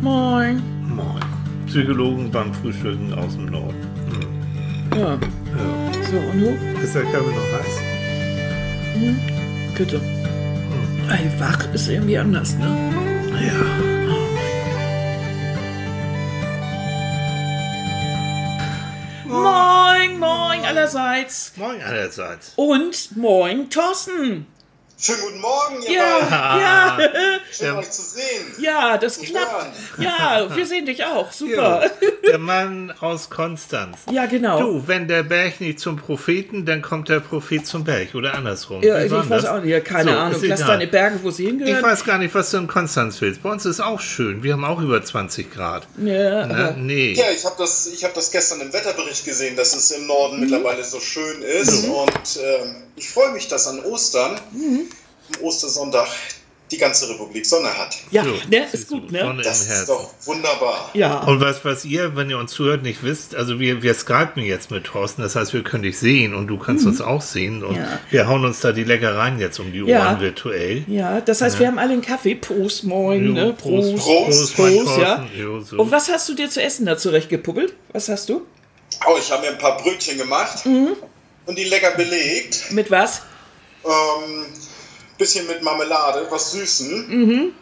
Moin. Moin. Psychologen beim Frühstücken aus dem Norden. Ja. So, und du? Ist der Kaffee noch heiß? Bitte. Ey, wach ist irgendwie anders, ne? Ja. Moin, moin allerseits. Moin allerseits. Und moin, Thorsten. Schönen guten Morgen, ihr Ja, beiden. ja, Schön, euch zu sehen. ja, das Zu klappt. hören. Ja, wir sehen dich auch. Super. Der Mann aus Konstanz. Ja, genau. Du, wenn der Berg nicht zum Propheten, dann kommt der Prophet zum Berg oder andersrum. Ja, Wie ich war weiß das? auch nicht. Keine So, Ahnung. ist Lass egal. deine Berge, wo sie Ich hingehören. weiß gar nicht, was du in Konstanz willst. Bei uns ist auch schön. Wir haben auch über 20 Grad. Ja, Ne? aber Nee. Ja, ich hab das gestern im Wetterbericht gesehen, dass es im Norden mittlerweile so schön ist. Und ich freue mich, dass an Ostern, am Ostersonntag, die ganze Republik Sonne hat. ja, So, ne, ist siehst du, gut, ne? Sonne Das im ist Herzen. doch wunderbar. Ja. Und was ihr, wenn ihr uns zuhört, nicht wisst, also wir skypen jetzt mit Thorsten, das heißt, wir können dich sehen und du kannst uns auch sehen und Ja. wir hauen uns da die Leckereien jetzt um die Ohren Ja. virtuell. Ja, das heißt, wir haben alle einen Kaffee. Prost, moin, ne? Prost, Prost, mein Prost, ja. Thorsten. Jo, so. Und was hast du dir zu essen da zurechtgepuppelt? Was hast du? Oh, ich habe mir ein paar Brötchen gemacht und die lecker belegt. Mit was? Bisschen mit Marmelade, was Süßen.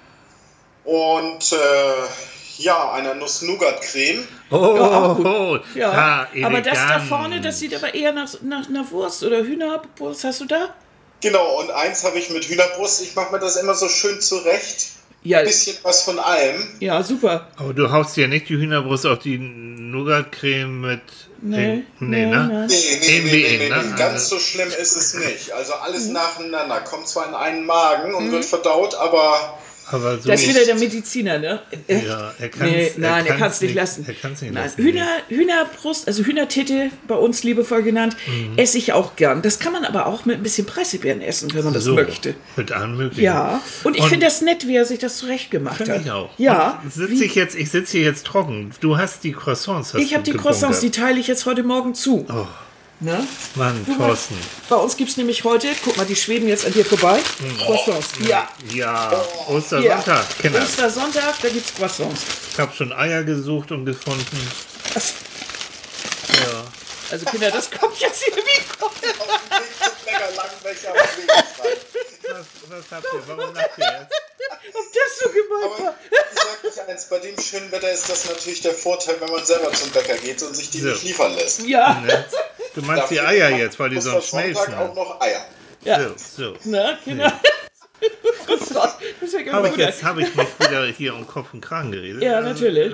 Und ja, einer Nuss-Nougat-Creme. Oh, Ja, auch gut. ja, aber das da elegant. vorne, das sieht aber eher nach Wurst oder Hühnerbrust. Hast du da? Genau, und eins habe ich mit Hühnerbrust. Ich mache mir das immer so schön zurecht. Ja, Ein bisschen was von allem. ja, super. Aber du haust ja nicht die Hühnerbrust auf die Nougat-Creme mit... Nee, nee, ne? nein. Nee. Ne? Ganz so schlimm ist es nicht. Also alles nacheinander. Kommt zwar in einen Magen und wird verdaut, aber Aber so... Da ist wieder der Mediziner, ne? Ja, er kann's, Nee, nein, er kann kann's es nicht lassen. Er kann es nicht Nein, lassen. Hühnerbrust, also Hühnertitte, bei uns liebevoll genannt, esse ich auch gern. Das kann man aber auch mit ein bisschen Preiselbeeren essen, wenn man das So, möchte. mit allem möglichen. Ja, und ich finde das nett, wie er sich das zurechtgemacht Finde hat. ich auch. Ja, Und ich sitze hier jetzt trocken. Du hast die Croissants. ich habe die Croissants, die teile ich jetzt heute Morgen zu. Oh, Ne? Mann, Du Thorsten. Bei uns gibt es nämlich heute, guck mal, die schweben jetzt an dir vorbei. Croissants. Ja. Ja, Ja. Ostersonntag, Kinder. Ostersonntag, da gibt es Croissants. Ich habe schon Eier gesucht und gefunden. Das, Ja. also Kinder, das kommt jetzt hier wie. auf dem Weg zum Bäcker Langbecher am Wegesrand. Was habt ihr? Warum lacht ihr jetzt? Ob das so gemeint Aber war? ich sag euch eins, bei dem schönen Wetter ist das natürlich der Vorteil, wenn man selber zum Bäcker geht und sich die So. nicht liefern lässt. Ja. Ne? Du meinst die Dafür Eier macht jetzt, weil die sonst Ostersonntag schmelzen. auch noch Eier. Ja. So. Na, Kinder. Das ist ja Habe gut. ich mich wieder hier um Kopf und Kragen geredet? Ja, natürlich.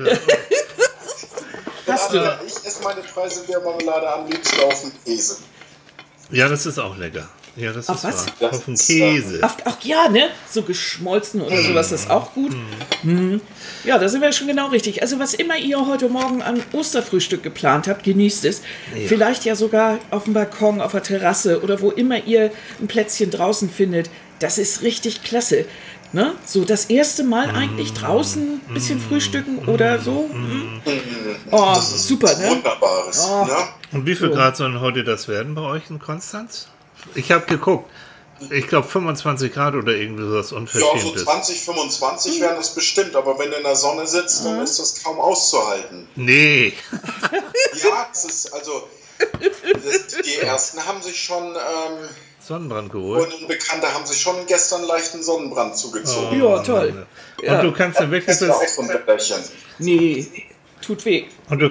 Hast du? Aber ich esse meine Preiselbeermarmelade am liebsten auf dem Käse. Ja, das ist auch lecker. Ja, das Auf ist was? wahr. Das Auf dem ist, Käse. Ach ja, ne? So geschmolzen oder sowas ist auch gut. Mhm. Ja, da sind wir schon genau richtig. Also was immer ihr heute Morgen an Osterfrühstück geplant habt, genießt es. Ja. Vielleicht ja sogar auf dem Balkon, auf der Terrasse oder wo immer ihr ein Plätzchen draußen findet. Das ist richtig klasse. Ne? So das erste Mal eigentlich draußen ein bisschen frühstücken oder so. Oh, super, ne? Wunderbares. Oh. Ne? Und wie viel Grad sollen heute das werden bei euch in Konstanz? Ich habe geguckt. Ich glaube 25 Grad oder irgendwie sowas Ja, Unverschämtes. so 20, 25 wären das bestimmt, aber wenn du in der Sonne sitzt, dann ist das kaum auszuhalten. Nee. Ja, es ist also. Die ersten haben sich schon, Sonnenbrand geholt. Freunde und Bekannte haben sich schon gestern leichten Sonnenbrand zugezogen. Ja, toll. Ja. Und du kannst dann wirklich Das ist ja auch so ein Wetterchen. Nee, tut weh.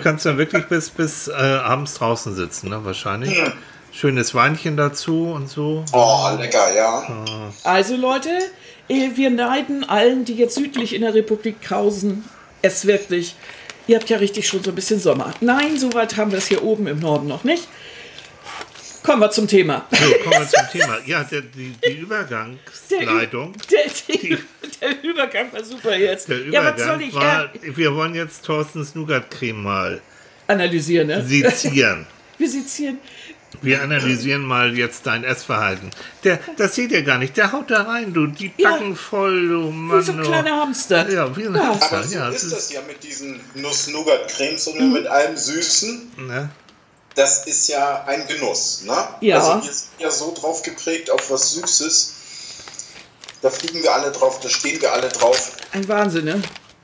bis abends draußen sitzen, ne? Wahrscheinlich. Schönes Weinchen dazu und so. Oh, lecker, ja. Also Leute, wir neiden allen, die jetzt südlich in der Republik krausen, es wirklich. Ihr habt ja richtig schon so ein bisschen Sommer. Nein, so weit haben wir es hier oben im Norden noch nicht. Kommen wir zum Thema. So, kommen wir zum Thema. Ja, die Übergangsleitung. Der Übergang war super jetzt. Der Ja, was soll Übergang ich war, wir wollen jetzt Thorstens Nougat-Creme mal analysieren, ne? sezieren. Wir sezieren. Wir analysieren mal jetzt dein Essverhalten. Das seht ihr gar nicht. Der haut da rein, du. Die Ja. Backen voll, du Mann. Wie so ein kleiner Hamster. Ja, wie ein Ja. Hamster. Aber so Ja, ist das ja mit diesen Nuss-Nougat-Cremes und mit allem Süßen. ne? Das ist ja ein Genuss, ne? Ja. Also wir sind ja so drauf geprägt auf was Süßes. Da fliegen wir alle drauf, da stehen wir alle drauf. Ein Wahnsinn, ne?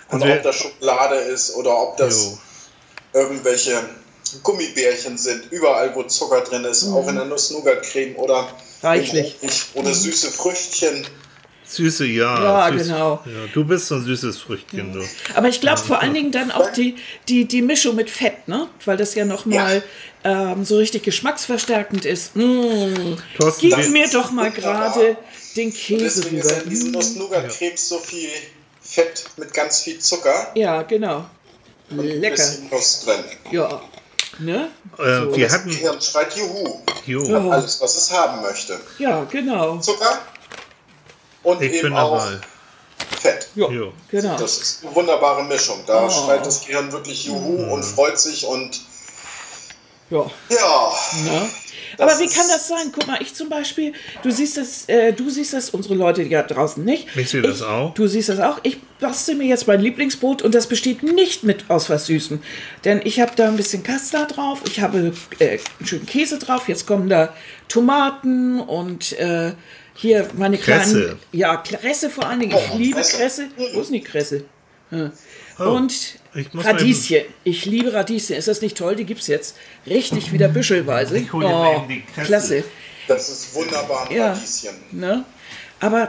Und ob das Schokolade ist oder ob das irgendwelche Gummibärchen sind, überall wo Zucker drin ist, auch in der Nuss-Nougat-Creme oder reichlich. Oder süße Früchtchen. Süße, Ja, süß, genau. Ja, du bist so ein süßes Früchtchen, du. Aber ich glaube vor allen Dingen dann auch die Mischung mit Fett, ne? Weil das ja nochmal so richtig geschmacksverstärkend ist. Thorsten, Gib mir doch mal gerade den Käse deswegen rüber. ist in diesen Nuss-Nougat-Creme so viel Fett mit ganz viel Zucker. Ja, genau. Und ein Lecker. bisschen Nuss drin. Ja. Ne? Und wir das hatten. Gehirn schreit Juhu. Jo. Alles, was es haben möchte. Ja, genau. Zucker und Ich bin eben auch dabei. Fett. Ja, Jo. genau. Das ist eine wunderbare Mischung. Da schreit das Gehirn wirklich Juhu und freut sich und Ja. ja. Aber wie kann das sein? Guck mal, ich zum Beispiel, du siehst das, unsere Leute ja draußen nicht. Ich sehe das auch. Du siehst das auch. Ich bastel mir jetzt mein Lieblingsbrot und das besteht nicht aus was Süßem. Denn ich habe da ein bisschen Kassler drauf, ich habe einen schönen Käse drauf, jetzt kommen da Tomaten und hier meine kleinen... Kresse. Ja, Kresse vor allen Dingen. Ich liebe Kresse. Wo ist denn die Kresse? Ja. Und ich muss Radieschen. Ich liebe Radieschen. Ist das nicht toll? Die gibt es jetzt richtig wieder büschelweise. Ich hol dir mal eben die Kresse. Klasse. Das ist wunderbar, ein Radieschen. Ne? Aber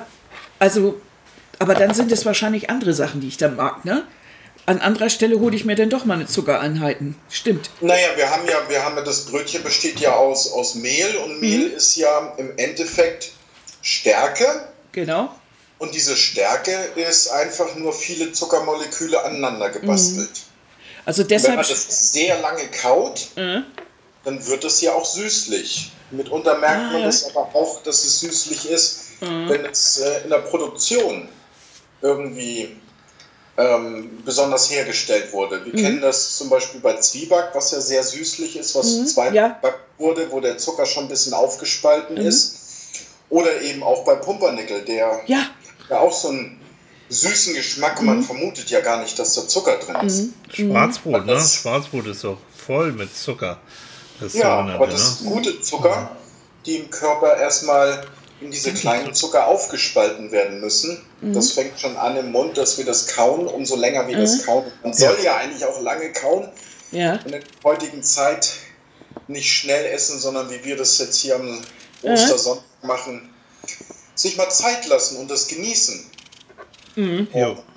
dann sind es wahrscheinlich andere Sachen, die ich dann mag, ne? An anderer Stelle hole ich mir dann doch mal eine Zuckereinheiten. Stimmt. Naja, wir haben ja, das Brötchen besteht ja aus Mehl und Mehl ist ja im Endeffekt Stärke. Genau. Und diese Stärke ist einfach nur viele Zuckermoleküle aneinander gebastelt. Also Wenn deshalb. man das sehr lange kaut, dann wird es ja auch süßlich. Mitunter merkt man das aber auch, dass es süßlich ist, wenn es in der Produktion irgendwie besonders hergestellt wurde. Wir kennen das zum Beispiel bei Zwieback, was ja sehr süßlich ist, was zweitbackt wurde, wo der Zucker schon ein bisschen aufgespalten ist. Oder eben auch bei Pumpernickel, der auch so einen süßen Geschmack, man vermutet ja gar nicht, dass da Zucker drin ist. Schwarzbrot, ne? Schwarzbrot ist doch voll mit Zucker. Das aber das sind gute Zucker, die im Körper erstmal in diese kleinen Zucker aufgespalten werden müssen. Das fängt schon an im Mund, dass wir das kauen, umso länger wir das kauen. Man soll ja eigentlich auch lange kauen. Ja. In der heutigen Zeit nicht schnell essen, sondern wie wir das jetzt hier am Ostersonntag machen, sich mal Zeit lassen und das genießen. Und,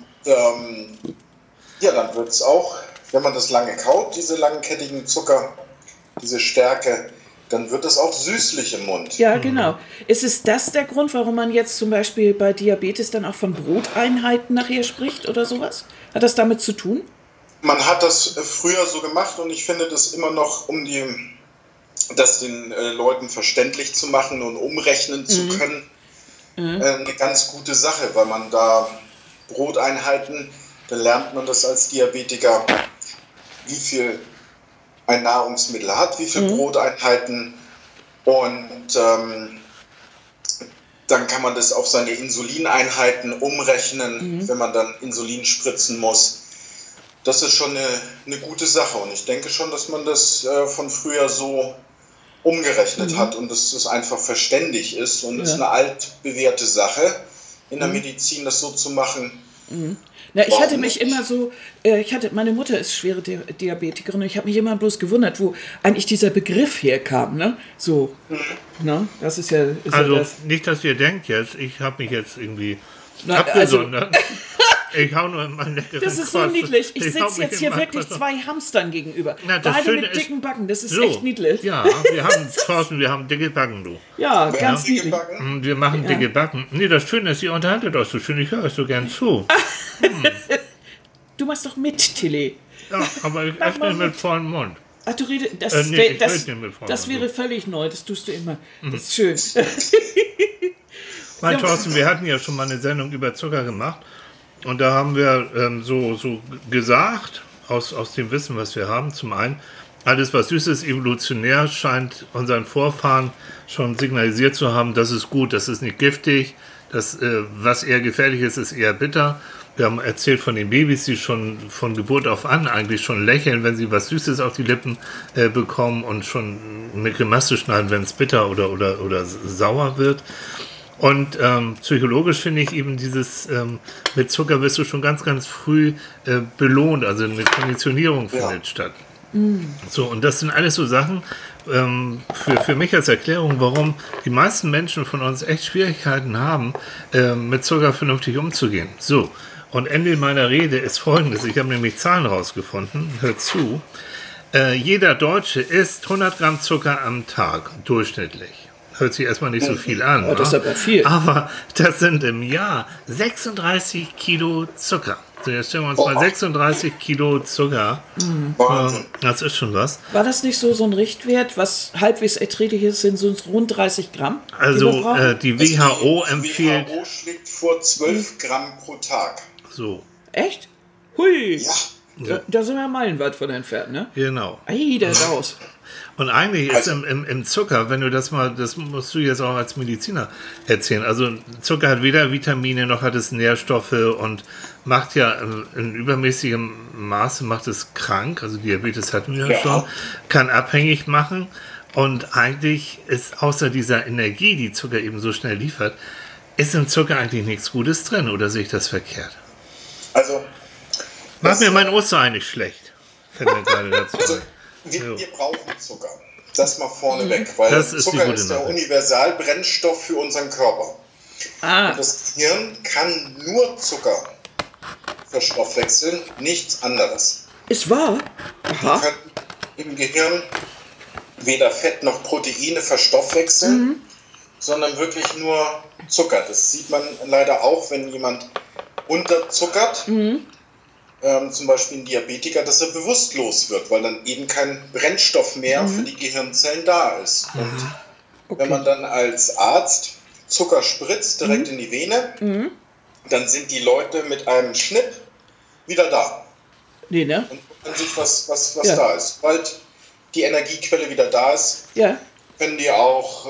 dann wird es auch, wenn man das lange kaut, diese langkettigen Zucker, diese Stärke, dann wird es auch süßlich im Mund. Ja, genau. Ist es das der Grund, warum man jetzt zum Beispiel bei Diabetes dann auch von Broteinheiten nachher spricht oder sowas? Hat das damit zu tun? Man hat das früher so gemacht und ich finde das immer noch, um das den Leuten verständlich zu machen und umrechnen zu können, eine ganz gute Sache, weil man da Broteinheiten, da lernt man das als Diabetiker, wie viel ein Nahrungsmittel hat, wie viel Broteinheiten und dann kann man das auf seine Insulineinheiten umrechnen, wenn man dann Insulin spritzen muss. Das ist schon eine gute Sache und ich denke schon, dass man das von früher so umgerechnet hat und dass das einfach verständlich ist und ist eine altbewährte Sache in der Medizin, das so zu machen. Na, ich hatte mich immer so, meine Mutter ist schwere Diabetikerin und ich habe mich immer bloß gewundert, wo eigentlich dieser Begriff herkam, ne? So, ne? Das ist ja... Also, das. nicht, dass ihr denkt jetzt, ich habe mich jetzt irgendwie abgesondert. Ich hau nur in meinen leckeren Das ist so Quatsch. niedlich. Ich sitze jetzt hier in wirklich zwei Hamstern gegenüber. Na, das Beide Schöne mit dicken ist, Backen. Das ist so, echt niedlich. Ja, wir haben dicke Backen, du. Ja, ganz Dicke niedlich. Backen? Und wir machen dicke Backen. Nee, das Schöne ist, ihr unterhaltet euch so schön, ich höre euch so gern zu. Du machst doch mit, Tilly. Ja, aber ich esse nicht mit vollem Mund. Ach, du redest... Das, ich rede das, nicht mit vollem das Mund. wäre völlig neu. Das tust du immer. Das ist schön. Mein Thorsten, wir hatten ja schon mal eine Sendung über Zucker gemacht. Und da haben wir so gesagt, aus dem Wissen, was wir haben, zum einen, alles was süß ist, evolutionär, scheint unseren Vorfahren schon signalisiert zu haben, das ist gut, das ist nicht giftig, das, was eher gefährlich ist, ist eher bitter. Wir haben erzählt von den Babys, die schon von Geburt auf an eigentlich schon lächeln, wenn sie was Süßes auf die Lippen bekommen und schon eine Grimasse schneiden, wenn es bitter oder sauer wird. Und psychologisch finde ich eben dieses, mit Zucker wirst du schon ganz, ganz früh belohnt, also eine Konditionierung findet statt. So, und das sind alles so Sachen, für mich als Erklärung, warum die meisten Menschen von uns echt Schwierigkeiten haben, mit Zucker vernünftig umzugehen. So, und Ende meiner Rede ist folgendes, ich habe nämlich Zahlen rausgefunden, hört zu, jeder Deutsche isst 100 Gramm Zucker am Tag, durchschnittlich. Hört sich erstmal nicht so viel an. Ja, das ist aber viel. Aber das sind im Jahr 36 Kilo Zucker. So, jetzt stellen wir uns mal 36 Kilo Zucker. Das ist schon was. War das nicht so ein Richtwert, was halbwegs erträglich ist, sind so rund 30 Gramm? Also die WHO empfiehlt... Die WHO schlägt vor 12 Gramm pro Tag. So. Echt? Hui. Ja. Da sind wir meilenweit von entfernt, ne? Genau. Ei, der ist aus. Und eigentlich ist im Zucker, wenn du das musst du jetzt auch als Mediziner erzählen. Also Zucker hat weder Vitamine noch hat es Nährstoffe und macht ja in übermäßigem Maße macht es krank. Also Diabetes hatten wir ja schon, kann abhängig machen. Und eigentlich ist außer dieser Energie, die Zucker eben so schnell liefert, ist im Zucker eigentlich nichts Gutes drin. Oder sehe ich das verkehrt? Also macht mir mein Osterei nicht schlecht. Fällt mir gerade dazu. Also, wir brauchen Zucker. Das mal vorneweg, weil Zucker ist der Universalbrennstoff für unseren Körper. Und das Gehirn kann nur Zucker verstoffwechseln, nichts anderes. Ist wahr? Aha. Wir können im Gehirn weder Fett noch Proteine verstoffwechseln, sondern wirklich nur Zucker. Das sieht man leider auch, wenn jemand unterzuckert. Zum Beispiel ein Diabetiker, dass er bewusstlos wird, weil dann eben kein Brennstoff mehr für die Gehirnzellen da ist. Und wenn man dann als Arzt Zucker spritzt direkt in die Vene, dann sind die Leute mit einem Schnipp wieder da. Nee, ne? Und gucken sich, was da ist. Sobald die Energiequelle wieder da ist, können die auch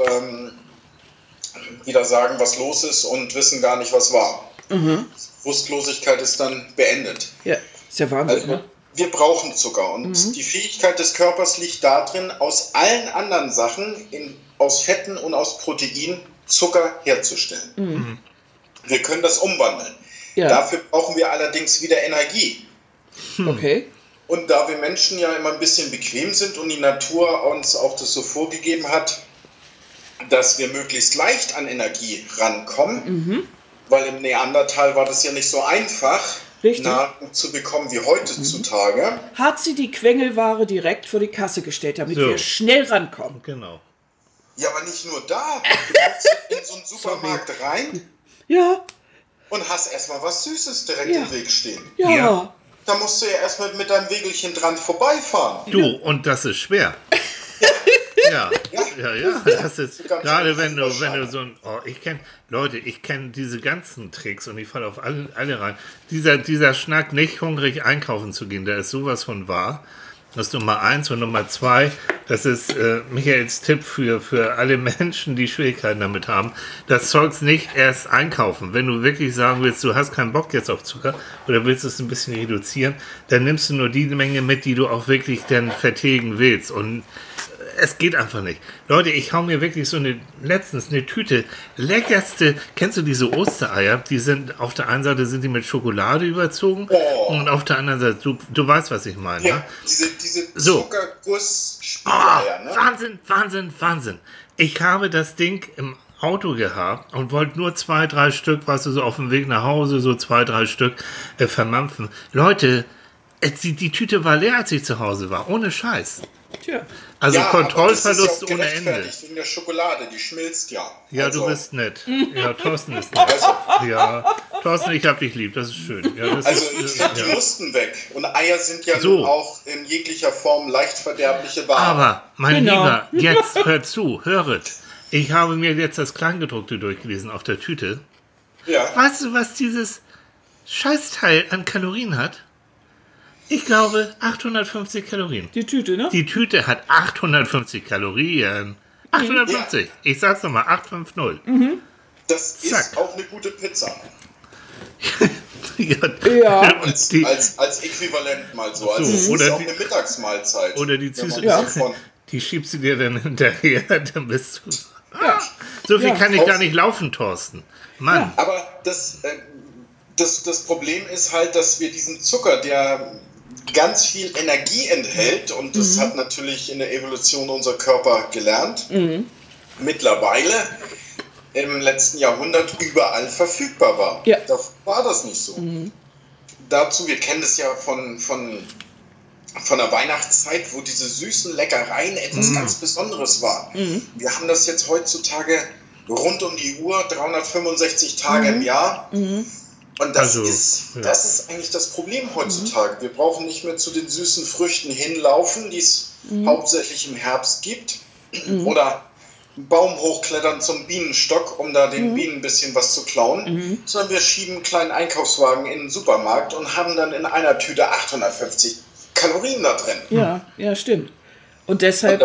wieder sagen, was los ist und wissen gar nicht, was war. Bewusstlosigkeit ist dann beendet. Ja, ist ja Wahnsinn. Also, wir brauchen Zucker und die Fähigkeit des Körpers liegt darin, aus allen anderen Sachen, aus Fetten und aus Proteinen, Zucker herzustellen. Wir können das umwandeln. Ja. Dafür brauchen wir allerdings wieder Energie. Okay. Und da wir Menschen ja immer ein bisschen bequem sind und die Natur uns auch das so vorgegeben hat, dass wir möglichst leicht an Energie rankommen, weil im Neandertal war das ja nicht so einfach, Nahrung zu bekommen wie heutzutage. Hat sie die Quengelware direkt vor die Kasse gestellt, damit wir schnell rankommen. Genau. Ja, aber nicht nur da. Du kommst in so einen Supermarkt rein und hast erstmal was Süßes direkt im Weg stehen. Ja. Da musst du ja erstmal mit deinem Wägelchen dran vorbeifahren. Du, und das ist schwer. Ja. Das ist gerade wenn du so ein, ich kenne diese ganzen Tricks und ich falle auf alle rein. Dieser Schnack, nicht hungrig einkaufen zu gehen, der ist sowas von wahr. Das ist Nummer 1 und Nummer 2, das ist Michaels Tipp für alle Menschen, die Schwierigkeiten damit haben. Das Zeugs nicht erst einkaufen. Wenn du wirklich sagen willst, du hast keinen Bock jetzt auf Zucker oder willst es ein bisschen reduzieren, dann nimmst du nur die Menge mit, die du auch wirklich dann vertilgen willst. Und es geht einfach nicht. Leute, ich hau mir wirklich letztens eine Tüte leckerste, kennst du diese Ostereier? Die sind, auf der einen Seite sind die mit Schokolade überzogen und auf der anderen Seite, du weißt, was ich meine. Ja, diese Zuckerguss-Spieleier, ne? Wahnsinn. Ich habe das Ding im Auto gehabt und wollte nur 2-3 Stück, so auf dem Weg nach Hause, so 2-3 Stück vermampfen. Leute, die Tüte war leer, als ich zu Hause war, ohne Scheiß. Tja. Also Kontrollverlust ohne Ende. Wegen der Schokolade, die schmilzt ja. Ja, also. Du bist nett. Ja, Thorsten ist nett. Ja, Thorsten, ich hab dich lieb, das ist schön. Ja, das ich finde die Mussten weg. Und Eier sind ja nun auch in jeglicher Form leicht verderbliche Ware. Aber, mein Lieber, jetzt höret. Ich habe mir jetzt das Kleingedruckte durchgelesen auf der Tüte. Ja. Weißt du, was dieses Scheißteil an Kalorien hat? Ich glaube 850 Kalorien. Die Tüte, ne? Die Tüte hat 850 Kalorien. 850. Ja. Ich sag's nochmal, 850. Das ist auch eine gute Pizza. Als Äquivalent mal so. Also es ist auch eine Mittagsmahlzeit. Oder die Süße. Die schiebst du dir dann hinterher, dann bist du... So viel kann ich gar nicht laufen, Thorsten. Mann. Ja. Aber das Problem ist halt, dass wir diesen Zucker, der ganz viel Energie enthält, und das hat natürlich in der Evolution unser Körper gelernt, mittlerweile im letzten Jahrhundert überall verfügbar war. Ja. Da war das nicht so. Dazu, wir kennen das ja von der Weihnachtszeit, wo diese süßen Leckereien etwas ganz Besonderes waren. Wir haben das jetzt heutzutage rund um die Uhr, 365 Tage im Jahr. Und das ist eigentlich das Problem heutzutage. Wir brauchen nicht mehr zu den süßen Früchten hinlaufen, die es hauptsächlich im Herbst gibt. Oder einen Baum hochklettern zum Bienenstock, um da den Bienen ein bisschen was zu klauen. Sondern wir schieben einen kleinen Einkaufswagen in den Supermarkt und haben dann in einer Tüte 850 Kalorien da drin. Ja, stimmt. Und deshalb...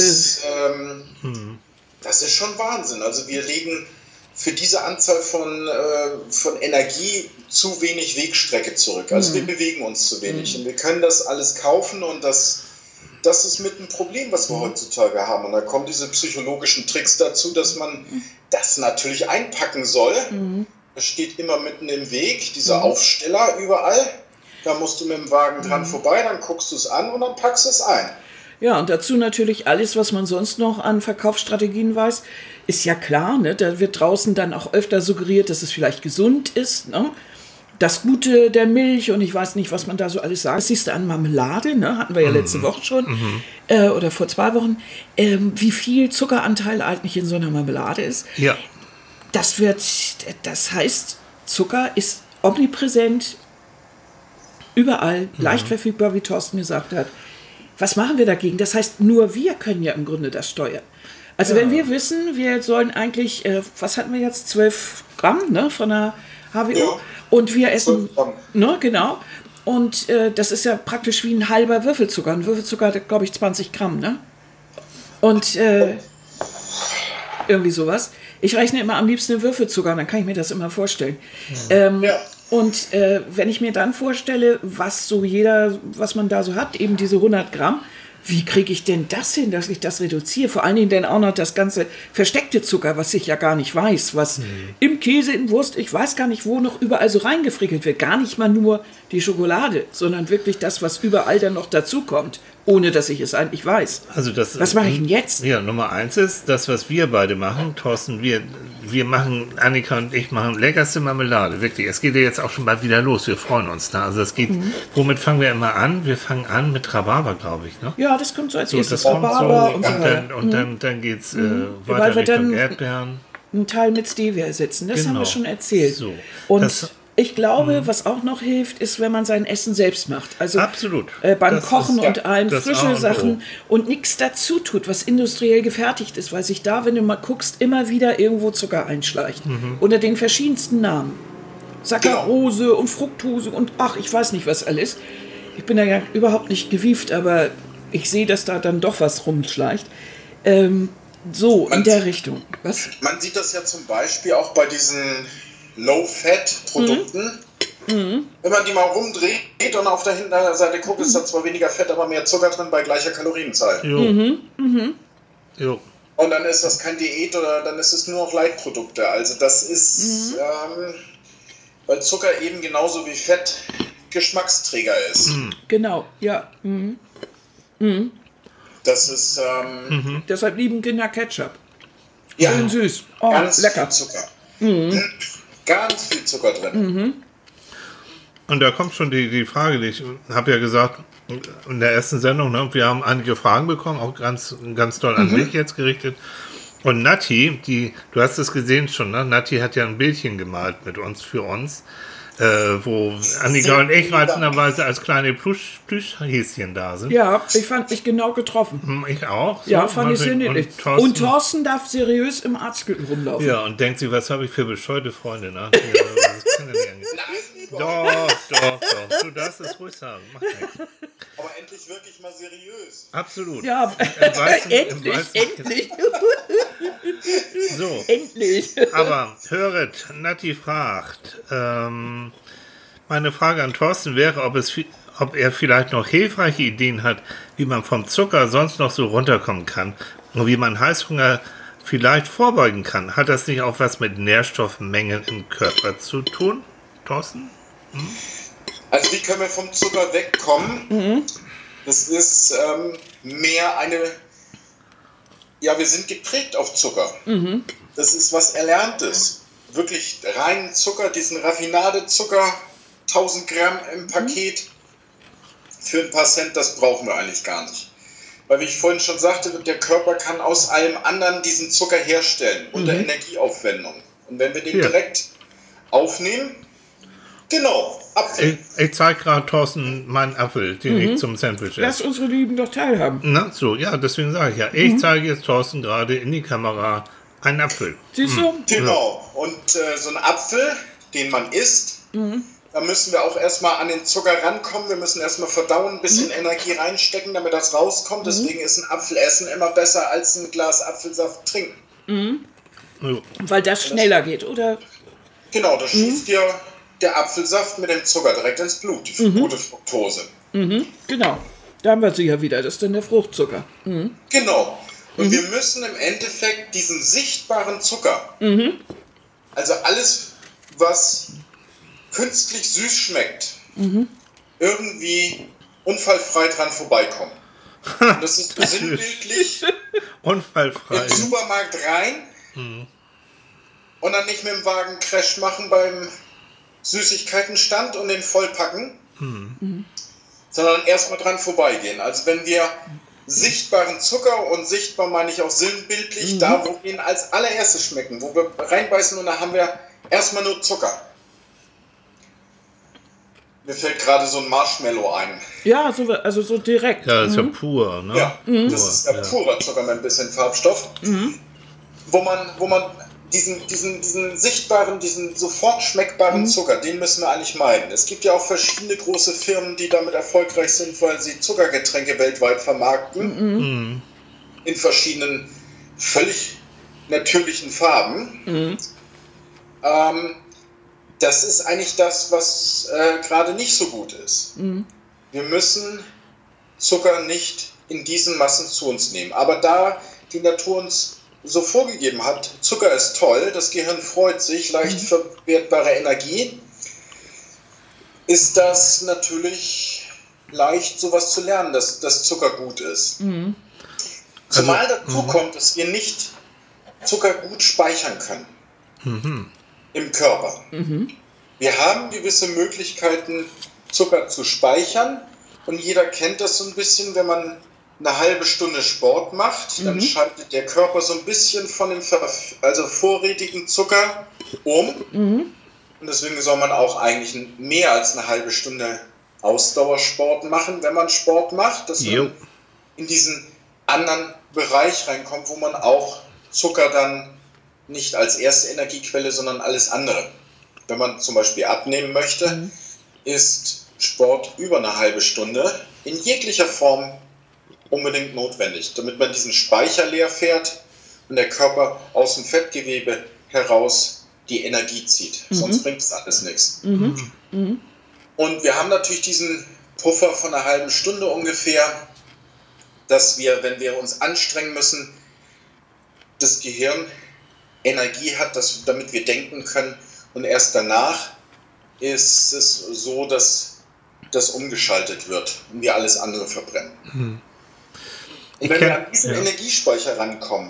Das ist schon Wahnsinn. Also wir legen für diese Anzahl von Energie zu wenig Wegstrecke zurück. Also wir bewegen uns zu wenig. Und wir können das alles kaufen, und das ist mit ein Problem, was wir heutzutage haben. Und da kommen diese psychologischen Tricks dazu, dass man das natürlich einpacken soll. Das steht immer mitten im Weg, dieser Aufsteller überall. Da musst du mit dem Wagen dran vorbei, dann guckst du es an und dann packst du es ein. Ja, und dazu natürlich alles, was man sonst noch an Verkaufsstrategien weiß, ist ja klar, ne? Da wird draußen dann auch öfter suggeriert, dass es vielleicht gesund ist, ne? Das Gute der Milch und ich weiß nicht, was man da so alles sagt. Das siehst du an Marmelade, ne? Hatten wir ja letzte Woche schon, oder vor 2 Wochen, wie viel Zuckeranteil eigentlich in so einer Marmelade ist. Ja. Das heißt, Zucker ist omnipräsent, überall, leicht verfügbar, wie Thorsten gesagt hat. Was machen wir dagegen? Das heißt, nur wir können ja im Grunde das steuern. Also wenn wir wissen, wir sollen eigentlich, was hatten wir jetzt, 12 Gramm, ne, von der HWO, Ja. Und wir essen, 12 Gramm. ne, genau, und das ist ja praktisch wie ein halber Würfelzucker. Ein Würfelzucker hat, glaube ich, 20 Gramm, ne? Und irgendwie sowas. Ich rechne immer am liebsten in Würfelzucker, dann kann ich mir das immer vorstellen. Und wenn ich mir dann vorstelle, was man da so hat, eben diese 100 Gramm, wie kriege ich denn das hin, dass ich das reduziere? Vor allen Dingen denn auch noch das ganze versteckte Zucker, was ich ja gar nicht weiß, was im Käse, in Wurst, ich weiß gar nicht, wo noch überall so reingefrickelt wird. Gar nicht mal nur die Schokolade, sondern wirklich das, was überall dann noch dazukommt, ohne dass ich es eigentlich weiß. Also was mache ich denn jetzt? Ja, Nummer 1 ist, das, was wir beide machen, Thorsten, wir machen, Annika und ich machen leckerste Marmelade, wirklich. Es geht ja jetzt auch schon bald wieder los, wir freuen uns da. Also es geht, womit fangen wir immer an? Wir fangen an mit Rhabarber, glaube ich, ne? Ja, das kommt so als erstes. Das kommt so, Rhabarber und dann geht es Weil weiter wir Richtung dann Erdbeeren. einen Teil mit Stevia ersetzen. Das haben Genau. wir schon erzählt. So. Und ich glaube, was auch noch hilft, ist, wenn man sein Essen selbst macht. Also Absolut. Beim Das Kochen ist und allem das A frische und O. Sachen und nichts dazu tut, was industriell gefertigt ist, weil sich da, wenn du mal guckst, immer wieder irgendwo Zucker einschleicht. Unter den verschiedensten Namen. Saccharose und Fructose und ach, ich weiß nicht was alles. Ich bin da ja überhaupt nicht gewieft, aber ich sehe, dass da dann doch was rumschleicht. So, in der Richtung. Was? Man sieht das ja zum Beispiel auch bei diesen Low-Fat-Produkten. Wenn man die mal rumdreht und auf der Hinterseite guckt, ist da zwar weniger Fett, aber mehr Zucker drin bei gleicher Kalorienzahl. Jo. Jo. Und dann ist das kein Diät oder dann ist es nur noch Leitprodukte. Also das ist, weil Zucker eben genauso wie Fett Geschmacksträger ist. Genau, ja. Das ist, Deshalb lieben Kinder Ketchup. ja, Schön süß. Oh, ganz lecker. viel Zucker. Ganz viel Zucker drin. Und da kommt schon die Frage, die ich habe ja gesagt, in der ersten Sendung, ne, wir haben einige Fragen bekommen, auch ganz toll an dich jetzt gerichtet. Und Nati, du hast es gesehen schon, ne? Nati hat ja ein Bildchen gemalt mit uns, für uns, wo Annika und ich reizenderweise als kleine Plüschhäschen da sind. Ja, ich fand mich genau getroffen. Ich auch. So, Ja, fand ich sehr Martin niedlich. Und Thorsten darf seriös im Arztgürtel rumlaufen. Ja, und denkt sie, was habe ich für bescheuerte Freunde, ne? Ja, das kann ja nicht angehen. Doch. Du darfst es ruhig sagen. Mach nichts. Aber endlich wirklich mal seriös. Absolut. Ja, endlich. So. Endlich. Aber höret, Nati fragt, meine Frage an Thorsten wäre, ob er vielleicht noch hilfreiche Ideen hat, wie man vom Zucker sonst noch so runterkommen kann und wie man Heißhunger vielleicht vorbeugen kann. Hat das nicht auch was mit Nährstoffmengen im Körper zu tun, Thorsten? Also wie können wir vom Zucker wegkommen? Das ist mehr eine... Ja, wir sind geprägt auf Zucker. Das ist was Erlerntes. Wirklich reinen Zucker, diesen Raffinadezucker, 1000 Gramm im Paket für ein paar Cent, das brauchen wir eigentlich gar nicht. Weil, wie ich vorhin schon sagte, der Körper kann aus allem anderen diesen Zucker herstellen, unter Energieaufwendung. Und wenn wir den direkt aufnehmen, genau, Apfel. Ich zeige gerade Thorsten meinen Apfel, den ich zum Sandwich esse. Lass unsere Lieben doch teilhaben. Na, so, ja, deswegen sage ich ja. Ich zeige jetzt Thorsten gerade in die Kamera einen Apfel. Siehst du? Genau. Und so ein Apfel, den man isst, da müssen wir auch erstmal an den Zucker rankommen. Wir müssen erstmal verdauen, ein bisschen Energie reinstecken, damit das rauskommt. Deswegen ist ein Apfelessen immer besser als ein Glas Apfelsaft trinken. Weil das schneller geht, oder? Genau, da schießt dir der Apfelsaft mit dem Zucker direkt ins Blut, die gute Fructose. Genau. Da haben wir sie ja wieder. Das ist dann der Fruchtzucker. Genau. Und wir müssen im Endeffekt diesen sichtbaren Zucker, also alles, was künstlich süß schmeckt, irgendwie unfallfrei dran vorbeikommen. Und das ist sinnbildlich Unfallfrei. im Supermarkt rein und dann nicht mit dem Wagen Crash machen beim Süßigkeitenstand und den vollpacken, sondern erstmal dran vorbeigehen. Also wenn wir sichtbaren Zucker, und sichtbar meine ich auch sinnbildlich, da wo wir ihn als allererstes schmecken, wo wir reinbeißen und da haben wir erstmal nur Zucker. Mir fällt gerade so ein Marshmallow ein. Ja, so, also so direkt. Ja, das ist ja pur, ne? Ja, das ist ja purer Zucker mit ein bisschen Farbstoff. Wo man diesen sichtbaren, diesen sofort schmeckbaren Zucker, den müssen wir eigentlich meiden. Es gibt ja auch verschiedene große Firmen, die damit erfolgreich sind, weil sie Zuckergetränke weltweit vermarkten. In verschiedenen, völlig natürlichen Farben. Das ist eigentlich das, was gerade nicht so gut ist. Wir müssen Zucker nicht in diesen Massen zu uns nehmen. Aber da die Natur uns so vorgegeben hat, Zucker ist toll, das Gehirn freut sich, leicht verwertbare Energie, ist das natürlich leicht, sowas zu lernen, dass Zucker gut ist. Zumal dazu kommt, dass wir nicht Zucker gut speichern können im Körper. Wir haben gewisse Möglichkeiten, Zucker zu speichern, und jeder kennt das so ein bisschen, wenn man eine halbe Stunde Sport macht, dann schaltet der Körper so ein bisschen von dem vorrätigen Zucker um. Und deswegen soll man auch eigentlich mehr als eine halbe Stunde Ausdauersport machen, wenn man Sport macht, dass man in diesen anderen Bereich reinkommt, wo man auch Zucker dann nicht als erste Energiequelle, sondern alles andere. Wenn man zum Beispiel abnehmen möchte, ist Sport über eine halbe Stunde in jeglicher Form unbedingt notwendig, damit man diesen Speicher leer fährt und der Körper aus dem Fettgewebe heraus die Energie zieht. Sonst bringt es alles nichts. Und wir haben natürlich diesen Puffer von einer halben Stunde ungefähr, dass wir, wenn wir uns anstrengen müssen, das Gehirn Energie hat, damit wir denken können, und erst danach ist es so, dass das umgeschaltet wird und wir alles andere verbrennen. Und wenn wir an diesen Energiespeicher rankommen,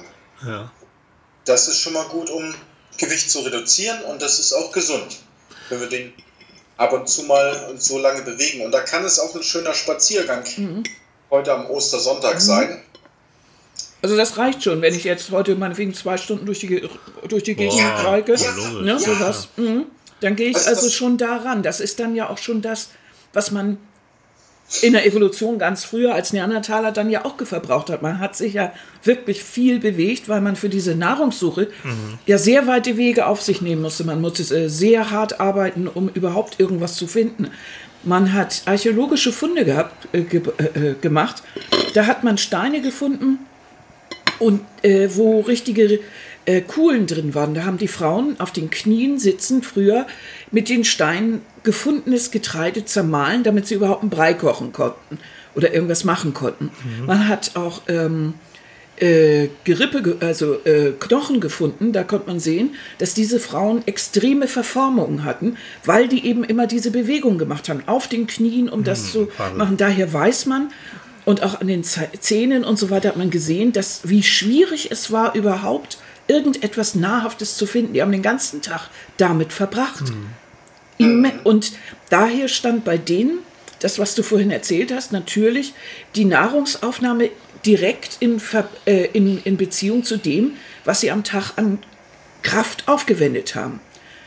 das ist schon mal gut, um Gewicht zu reduzieren, und das ist auch gesund, wenn wir den ab und zu mal und so lange bewegen. Und da kann es auch ein schöner Spaziergang heute am Ostersonntag sein. Also das reicht schon, wenn ich jetzt heute meinetwegen 2 Stunden durch die Gegend reike, sowas. Dann gehe ich also schon daran. Das ist dann ja auch schon das, was man in der Evolution ganz früher als Neandertaler dann ja auch verbraucht hat. Man hat sich ja wirklich viel bewegt, weil man für diese Nahrungssuche ja sehr weite Wege auf sich nehmen musste. Man musste sehr hart arbeiten, um überhaupt irgendwas zu finden. Man hat archäologische Funde gemacht. Da hat man Steine gefunden, und wo richtige Kuhlen drin waren. Da haben die Frauen auf den Knien sitzend früher mit den Steinen gefundenes Getreide zermahlen, damit sie überhaupt einen Brei kochen konnten oder irgendwas machen konnten. Man hat auch Knochen gefunden, da konnte man sehen, dass diese Frauen extreme Verformungen hatten, weil die eben immer diese Bewegung gemacht haben, auf den Knien, um das zu machen. Daher weiß man, und auch an den Zähnen und so weiter hat man gesehen, wie schwierig es war, überhaupt irgendetwas Nahrhaftes zu finden. Die haben den ganzen Tag damit verbracht. Und daher stand bei denen, das, was du vorhin erzählt hast, natürlich die Nahrungsaufnahme direkt in Beziehung zu dem, was sie am Tag an Kraft aufgewendet haben,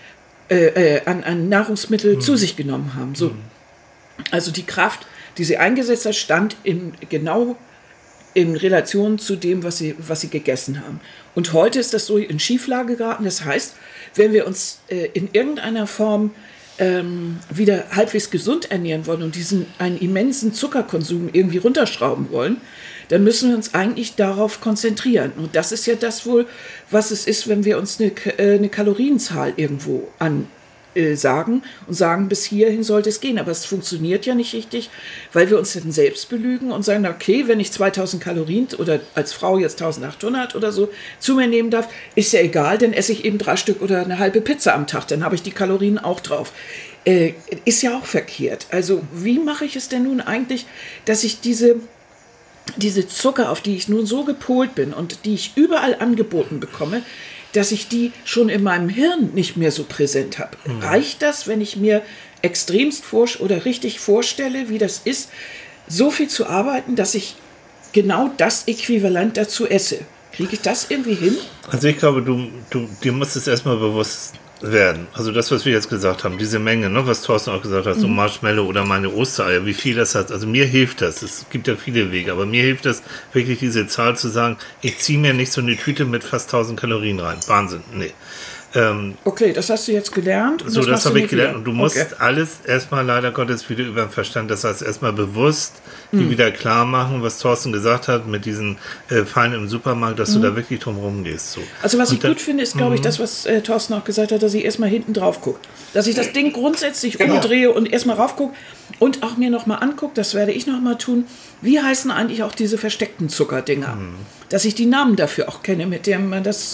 an Nahrungsmittel zu sich genommen haben. So. Also die Kraft, die sie eingesetzt hat, stand genau in Relation zu dem, was sie gegessen haben. Und heute ist das so in Schieflage geraten. Das heißt, wenn wir uns in irgendeiner Form wieder halbwegs gesund ernähren wollen und einen immensen Zuckerkonsum irgendwie runterschrauben wollen, dann müssen wir uns eigentlich darauf konzentrieren. Und das ist ja das wohl, was es ist, wenn wir uns eine Kalorienzahl irgendwo sagen und sagen, bis hierhin sollte es gehen. Aber es funktioniert ja nicht richtig, weil wir uns dann selbst belügen und sagen, okay, wenn ich 2000 Kalorien oder als Frau jetzt 1800 oder so zu mir nehmen darf, ist ja egal, dann esse ich eben 3 Stück oder eine halbe Pizza am Tag, dann habe ich die Kalorien auch drauf. Ist ja auch verkehrt. Also wie mache ich es denn nun eigentlich, dass ich diese Zucker, auf die ich nun so gepolt bin und die ich überall angeboten bekomme, dass ich die schon in meinem Hirn nicht mehr so präsent habe. Reicht das, wenn ich mir extremst richtig vorstelle, wie das ist, so viel zu arbeiten, dass ich genau das Äquivalent dazu esse? Kriege ich das irgendwie hin? Also ich glaube, dir muss es erstmal bewusst werden. Also das, was wir jetzt gesagt haben, diese Menge, ne, was Thorsten auch gesagt hat, so Marshmallow oder meine Ostereier, wie viel das hat. Also mir hilft das. Es gibt ja viele Wege, aber mir hilft das wirklich, diese Zahl zu sagen, ich ziehe mir nicht so eine Tüte mit fast 1000 Kalorien rein. Wahnsinn, nee. Okay, das hast du jetzt gelernt. So, das habe ich gelernt. Und du musst alles erstmal leider Gottes wieder über den Verstand, das heißt erstmal bewusst wieder klar machen, was Thorsten gesagt hat mit diesen Fallen im Supermarkt, dass du da wirklich drum rumgehst. So. Also was ich gut finde, ist, glaube ich, das, was Thorsten auch gesagt hat, dass ich erstmal hinten drauf gucke. Dass ich das Ding grundsätzlich umdrehe und erstmal rauf gucke und auch mir nochmal angucke, das werde ich nochmal tun, wie heißen eigentlich auch diese versteckten Zuckerdinger? Dass ich die Namen dafür auch kenne, mit der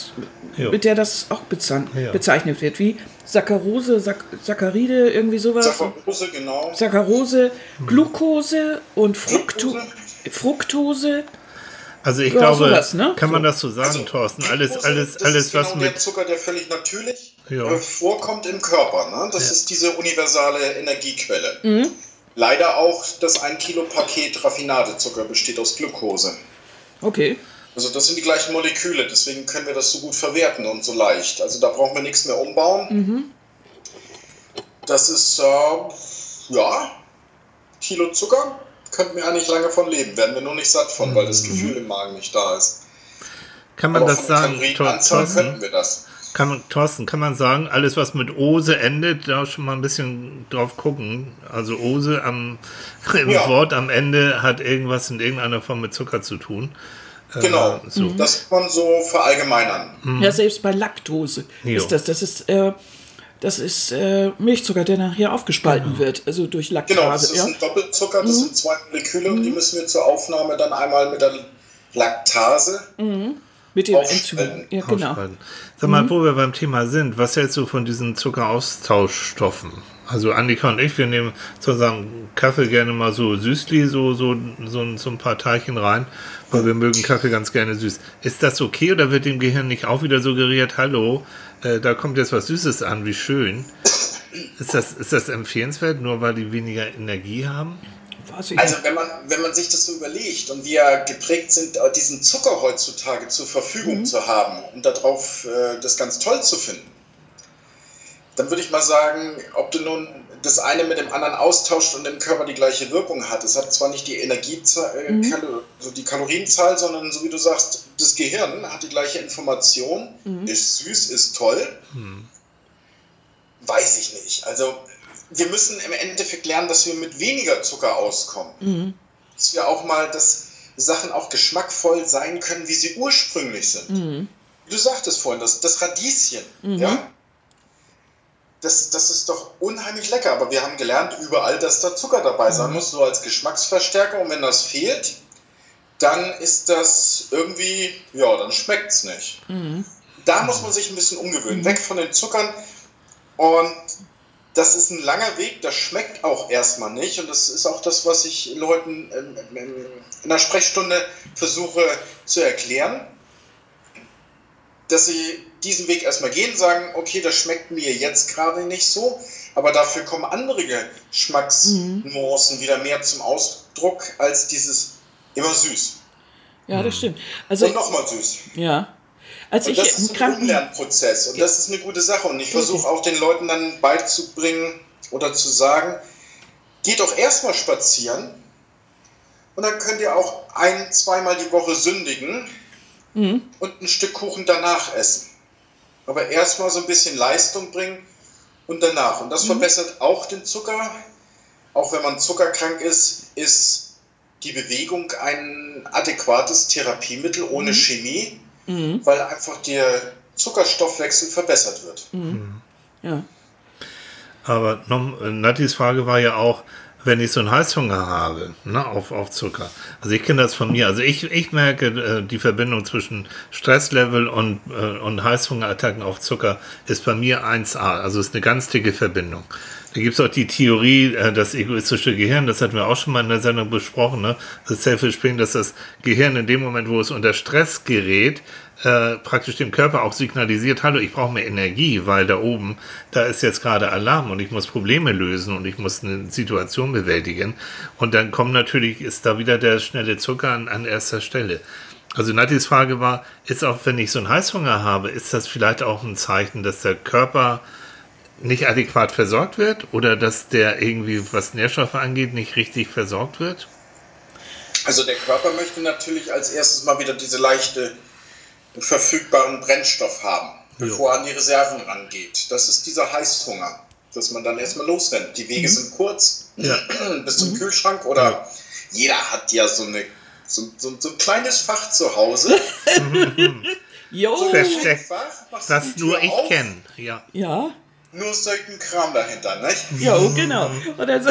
das auch bezeichnet wird, wie Saccharose, Saccharide, irgendwie sowas. Saccharose, genau. Saccharose, Glucose und Fructose. Also ich glaube, sowas, ne? kann man das so sagen, also, Thorsten? Alles, ist was genau mit der Zucker, der völlig natürlich vorkommt im Körper. Ne? Das ist diese universale Energiequelle. Leider auch das 1 Kilo Paket Raffinadezucker besteht aus Glucose. Okay. Also das sind die gleichen Moleküle, deswegen können wir das so gut verwerten und so leicht. Also da brauchen wir nichts mehr umbauen. Das ist, Kilo Zucker, könnten wir eigentlich lange von leben, werden wir nur nicht satt von, weil das Gefühl im Magen nicht da ist. Kann man das sagen, Thorsten? Wir das. Thorsten, kann man sagen, alles was mit Ose endet, da schon mal ein bisschen drauf gucken. Also Ose im Wort am Ende hat irgendwas in irgendeiner Form mit Zucker zu tun. Genau, das kann man so verallgemeinern. Ja, selbst bei Laktose ist das. Das ist Milchzucker, der nachher aufgespalten wird, also durch Laktase. Genau, das ist ein Doppelzucker, das sind 2 Moleküle und die müssen wir zur Aufnahme dann einmal mit der Laktase mit dem Enzym. Ja, genau. Sag mal, wo wir beim Thema sind, was hältst du von diesen Zuckeraustauschstoffen? Also Annika und ich, wir nehmen zusammen Kaffee gerne mal so süßli, so ein paar Teilchen rein, weil wir mögen Kaffee ganz gerne süß. Ist das okay oder wird dem Gehirn nicht auch wieder suggeriert, hallo, da kommt jetzt was Süßes an, wie schön? Ist das empfehlenswert, nur weil die weniger Energie haben? Also wenn man sich das so überlegt und wir geprägt sind, diesen Zucker heutzutage zur Verfügung zu haben und darauf das ganz toll zu finden, dann würde ich mal sagen, ob du nun das eine mit dem anderen austauscht und im Körper die gleiche Wirkung hat. Es hat zwar nicht die Energiezahl, also die Kalorienzahl, sondern so wie du sagst, das Gehirn hat die gleiche Information, ist süß, ist toll. Weiß ich nicht. Also wir müssen im Endeffekt lernen, dass wir mit weniger Zucker auskommen. Dass wir auch mal, dass Sachen auch geschmackvoll sein können, wie sie ursprünglich sind. Du sagtest vorhin, das Radieschen, ja? Das ist doch unheimlich lecker, aber wir haben gelernt, überall, dass da Zucker dabei sein muss, so als Geschmacksverstärker. Und wenn das fehlt, dann ist das irgendwie, dann schmeckt es nicht. Da muss man sich ein bisschen umgewöhnen, weg von den Zuckern. Und das ist ein langer Weg, das schmeckt auch erstmal nicht. Und das ist auch das, was ich Leuten in der Sprechstunde versuche zu erklären, dass sie diesen Weg erstmal gehen, sagen, okay, das schmeckt mir jetzt gerade nicht so, aber dafür kommen andere Geschmacksnuancen wieder mehr zum Ausdruck als dieses immer süß. Ja, das stimmt. Also, und nochmal süß. Ja. Als und das ist ein Umlernprozess und das ist eine gute Sache. Und ich versuche auch den Leuten dann beizubringen oder zu sagen, geht doch erstmal spazieren und dann könnt ihr auch 1-2 Mal die Woche sündigen und ein Stück Kuchen danach essen. Aber erstmal so ein bisschen Leistung bringen und danach. Und das verbessert auch den Zucker. Auch wenn man zuckerkrank ist, ist die Bewegung ein adäquates Therapiemittel ohne Chemie, weil einfach der Zuckerstoffwechsel verbessert wird. Ja. Aber Nattis Frage war ja auch, wenn ich so einen Heißhunger habe, auf Zucker. Also ich kenne das von mir. Also ich merke, die Verbindung zwischen Stresslevel und Heißhungerattacken auf Zucker ist bei mir 1A. Also ist eine ganz dicke Verbindung. Da gibt es auch die Theorie, das egoistische Gehirn, das hatten wir auch schon mal in der Sendung besprochen, ne? Das Self-Spring, dass das Gehirn in dem Moment, wo es unter Stress gerät, praktisch dem Körper auch signalisiert, hallo, ich brauche mehr Energie, weil da oben, da ist jetzt gerade Alarm und ich muss Probleme lösen und ich muss eine Situation bewältigen. Und dann ist da wieder der schnelle Zucker an erster Stelle. Also Nattis Frage war, ist auch, wenn ich so einen Heißhunger habe, ist das vielleicht auch ein Zeichen, dass der Körper nicht adäquat versorgt wird oder dass der irgendwie, was Nährstoffe angeht, nicht richtig versorgt wird? Also der Körper möchte natürlich als erstes mal wieder diese leichte verfügbaren Brennstoff haben, bevor er an die Reserven rangeht. Das ist dieser Heißhunger, dass man dann erstmal losrennt. Die Wege sind kurz, bis zum Kühlschrank oder jeder hat ja so ein kleines Fach zu Hause. Jo. Versteckt, was nur ich kenne. Ja. Nur solchen Kram dahinter, nicht? Ja, genau. Und dann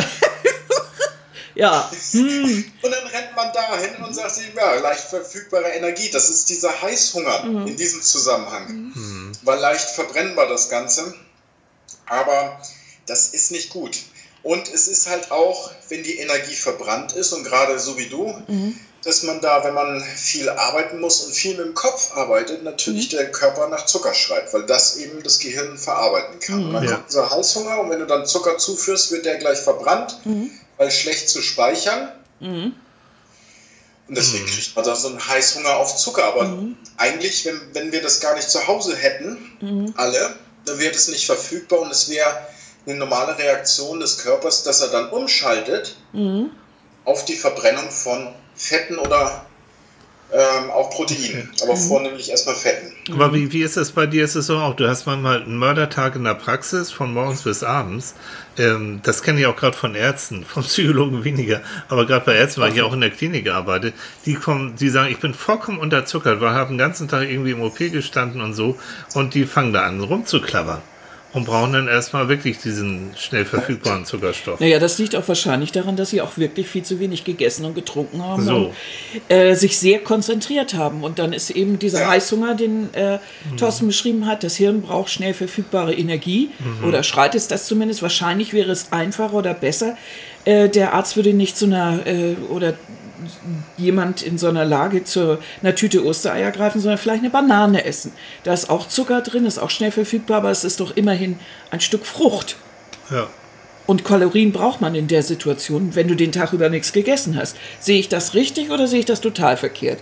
ja. Und dann rennt man dahin und sagt sich, leicht verfügbare Energie. Das ist dieser Heißhunger in diesem Zusammenhang. Weil leicht verbrennbar das Ganze. Aber das ist nicht gut. Und es ist halt auch, wenn die Energie verbrannt ist und gerade so wie du, dass man da, wenn man viel arbeiten muss und viel mit dem Kopf arbeitet, natürlich der Körper nach Zucker schreit, weil das eben das Gehirn verarbeiten kann. Und dann kommt dieser Heißhunger und wenn du dann Zucker zuführst, wird der gleich verbrannt, weil schlecht zu speichern. Und deswegen kriegt man da so einen Heißhunger auf Zucker. Aber eigentlich, wenn wir das gar nicht zu Hause hätten, alle, dann wäre das nicht verfügbar und es wäre eine normale Reaktion des Körpers, dass er dann umschaltet auf die Verbrennung von Fetten oder auch Proteinen, aber vornehmlich erstmal Fetten. Aber wie ist das bei dir? Ist es so auch, du hast manchmal einen Mördertag in der Praxis, von morgens bis abends. Das kenne ich auch gerade von Ärzten, von Psychologen weniger, aber gerade bei Ärzten, weil ich auch in der Klinik arbeite, die sagen, ich bin vollkommen unterzuckert, weil ich habe den ganzen Tag irgendwie im OP gestanden und so, und die fangen da an rumzuklappern. Und brauchen dann erstmal wirklich diesen schnell verfügbaren Zuckerstoff. Naja, das liegt auch wahrscheinlich daran, dass sie auch wirklich viel zu wenig gegessen und getrunken haben und sich sehr konzentriert haben. Und dann ist eben dieser Heißhunger, den Thorsten beschrieben hat, das Hirn braucht schnell verfügbare Energie oder schreit es das zumindest. Wahrscheinlich wäre es einfacher oder besser. Der Arzt würde nicht zu einer oder jemand in so einer Lage zu einer Tüte Ostereier greifen, sondern vielleicht eine Banane essen. Da ist auch Zucker drin, ist auch schnell verfügbar, aber es ist doch immerhin ein Stück Frucht. Ja. Und Kalorien braucht man in der Situation, wenn du den Tag über nichts gegessen hast. Sehe ich das richtig oder sehe ich das total verkehrt?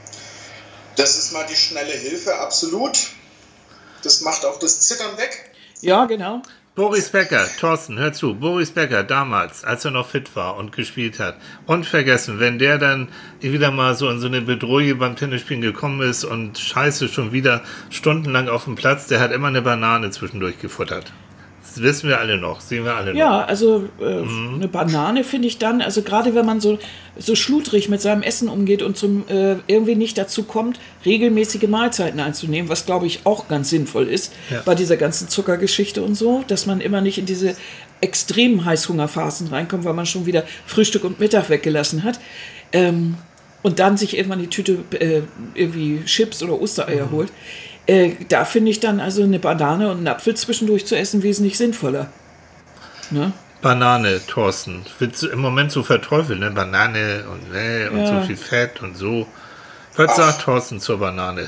Das ist mal die schnelle Hilfe, absolut. Das macht auch das Zittern weg. Ja, genau. Boris Becker, Thorsten, hör zu, Boris Becker damals, als er noch fit war und gespielt hat, unvergessen, wenn der dann wieder mal so in so eine Bedrohung beim Tennisspielen gekommen ist und scheiße, schon wieder stundenlang auf dem Platz, der hat immer eine Banane zwischendurch gefuttert. Das wissen wir alle noch, sehen wir alle noch. Ja, also eine Banane finde ich dann, also gerade wenn man so schludrig mit seinem Essen umgeht und irgendwie nicht dazu kommt, regelmäßige Mahlzeiten einzunehmen, was glaube ich auch ganz sinnvoll ist bei dieser ganzen Zuckergeschichte und so, dass man immer nicht in diese extremen Heißhungerphasen reinkommt, weil man schon wieder Frühstück und Mittag weggelassen hat. und dann sich irgendwann die Tüte irgendwie Chips oder Ostereier holt. Da finde ich dann also eine Banane und einen Apfel zwischendurch zu essen wesentlich sinnvoller. Ne? Banane, Thorsten. Wird im Moment so verteufelt, ne? Banane und so viel Fett und so. Was sagt Thorsten zur Banane?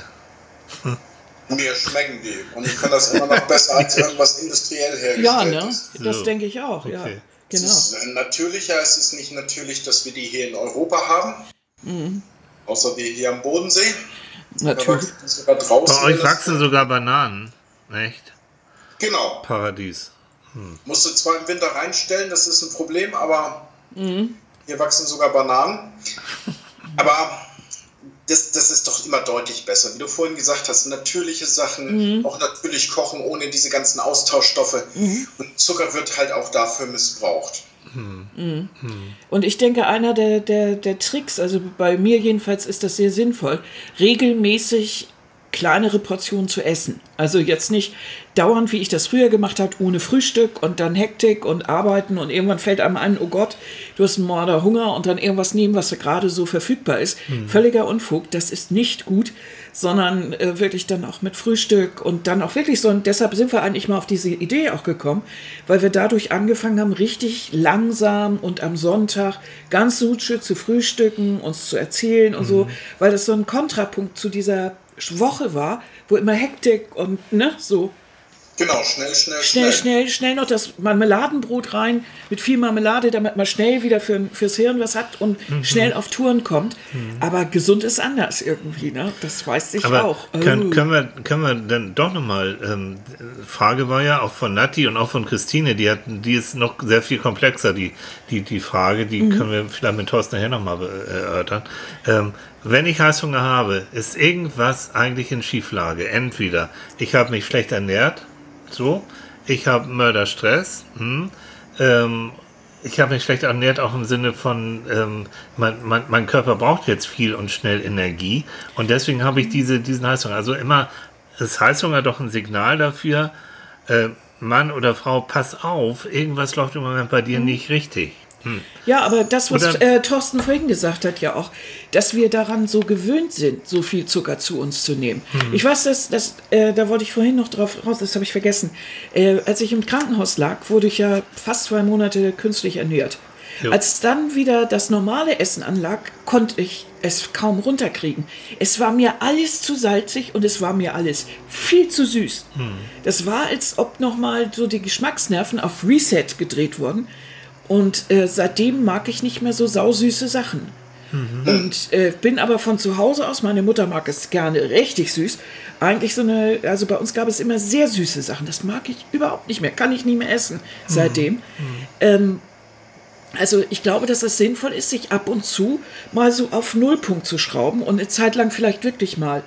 Mir schmecken die. Und ich finde das immer noch besser als irgendwas industriell hergestellt. Ja, ne? Ist. Das denke ich auch, Okay. ja. Es Genau. ist natürlicher, es ist nicht natürlich, dass wir die hier in Europa haben. Außer wir hier am Bodensee. Natürlich. Sogar draußen. Bei euch wachsen sogar Bananen. Echt? Genau. Paradies. Musst du zwar im Winter reinstellen, das ist ein Problem, aber hier wachsen sogar Bananen. Aber das ist doch immer deutlich besser. Wie du vorhin gesagt hast, natürliche Sachen, auch natürlich kochen ohne diese ganzen Austauschstoffe. Und Zucker wird halt auch dafür missbraucht. Und ich denke, einer der Tricks, also bei mir jedenfalls ist das sehr sinnvoll, regelmäßig kleinere Portionen zu essen. Also jetzt nicht dauernd, wie ich das früher gemacht habe, ohne Frühstück und dann Hektik und Arbeiten und irgendwann fällt einem ein, oh Gott, du hast einen Morder Hunger und dann irgendwas nehmen, was gerade so verfügbar ist. Völliger Unfug, das ist nicht gut, sondern wirklich dann auch mit Frühstück und dann auch wirklich so, und deshalb sind wir eigentlich mal auf diese Idee auch gekommen, weil wir dadurch angefangen haben, richtig langsam und am Sonntag ganz suche zu frühstücken, uns zu erzählen und so, weil das so ein Kontrapunkt zu dieser Woche war, wo immer Hektik und so. Genau, schnell. Noch das Marmeladenbrot rein mit viel Marmelade, damit man schnell wieder fürs Hirn was hat und schnell auf Touren kommt. Aber gesund ist anders irgendwie, ne? Das weiß ich Aber auch. können wir dann doch nochmal, Frage war ja auch von Nati und auch von Christine, die ist noch sehr viel komplexer, die Frage, die können wir vielleicht mit Thorsten nachher nochmal erörtern. Wenn ich Heißhunger habe, ist irgendwas eigentlich in Schieflage. Entweder ich habe mich schlecht ernährt, ich habe Mörderstress, ich habe mich schlecht ernährt, auch im Sinne von, mein Körper braucht jetzt viel und schnell Energie und deswegen habe ich diesen Heißhunger. Also immer ist Heißhunger doch ein Signal dafür, Mann oder Frau, pass auf, irgendwas läuft im Moment bei dir nicht richtig. Ja, aber das, was Thorsten vorhin gesagt hat, ja auch, dass wir daran so gewöhnt sind, so viel Zucker zu uns zu nehmen. Ich weiß, da wollte ich vorhin noch drauf raus, das habe ich vergessen. Als ich im Krankenhaus lag, wurde ich ja fast 2 Monate künstlich ernährt. Jo. Als dann wieder das normale Essen anlag, konnte ich es kaum runterkriegen. Es war mir alles zu salzig und es war mir alles viel zu süß. Das war, als ob nochmal so die Geschmacksnerven auf Reset gedreht wurden. Und seitdem mag ich nicht mehr so sausüße Sachen. Und bin aber von zu Hause aus, meine Mutter mag es gerne richtig süß, eigentlich also bei uns gab es immer sehr süße Sachen, das mag ich überhaupt nicht mehr, kann ich nie mehr essen seitdem. Also ich glaube, dass es sinnvoll ist, sich ab und zu mal so auf Nullpunkt zu schrauben und eine Zeit lang vielleicht wirklich mal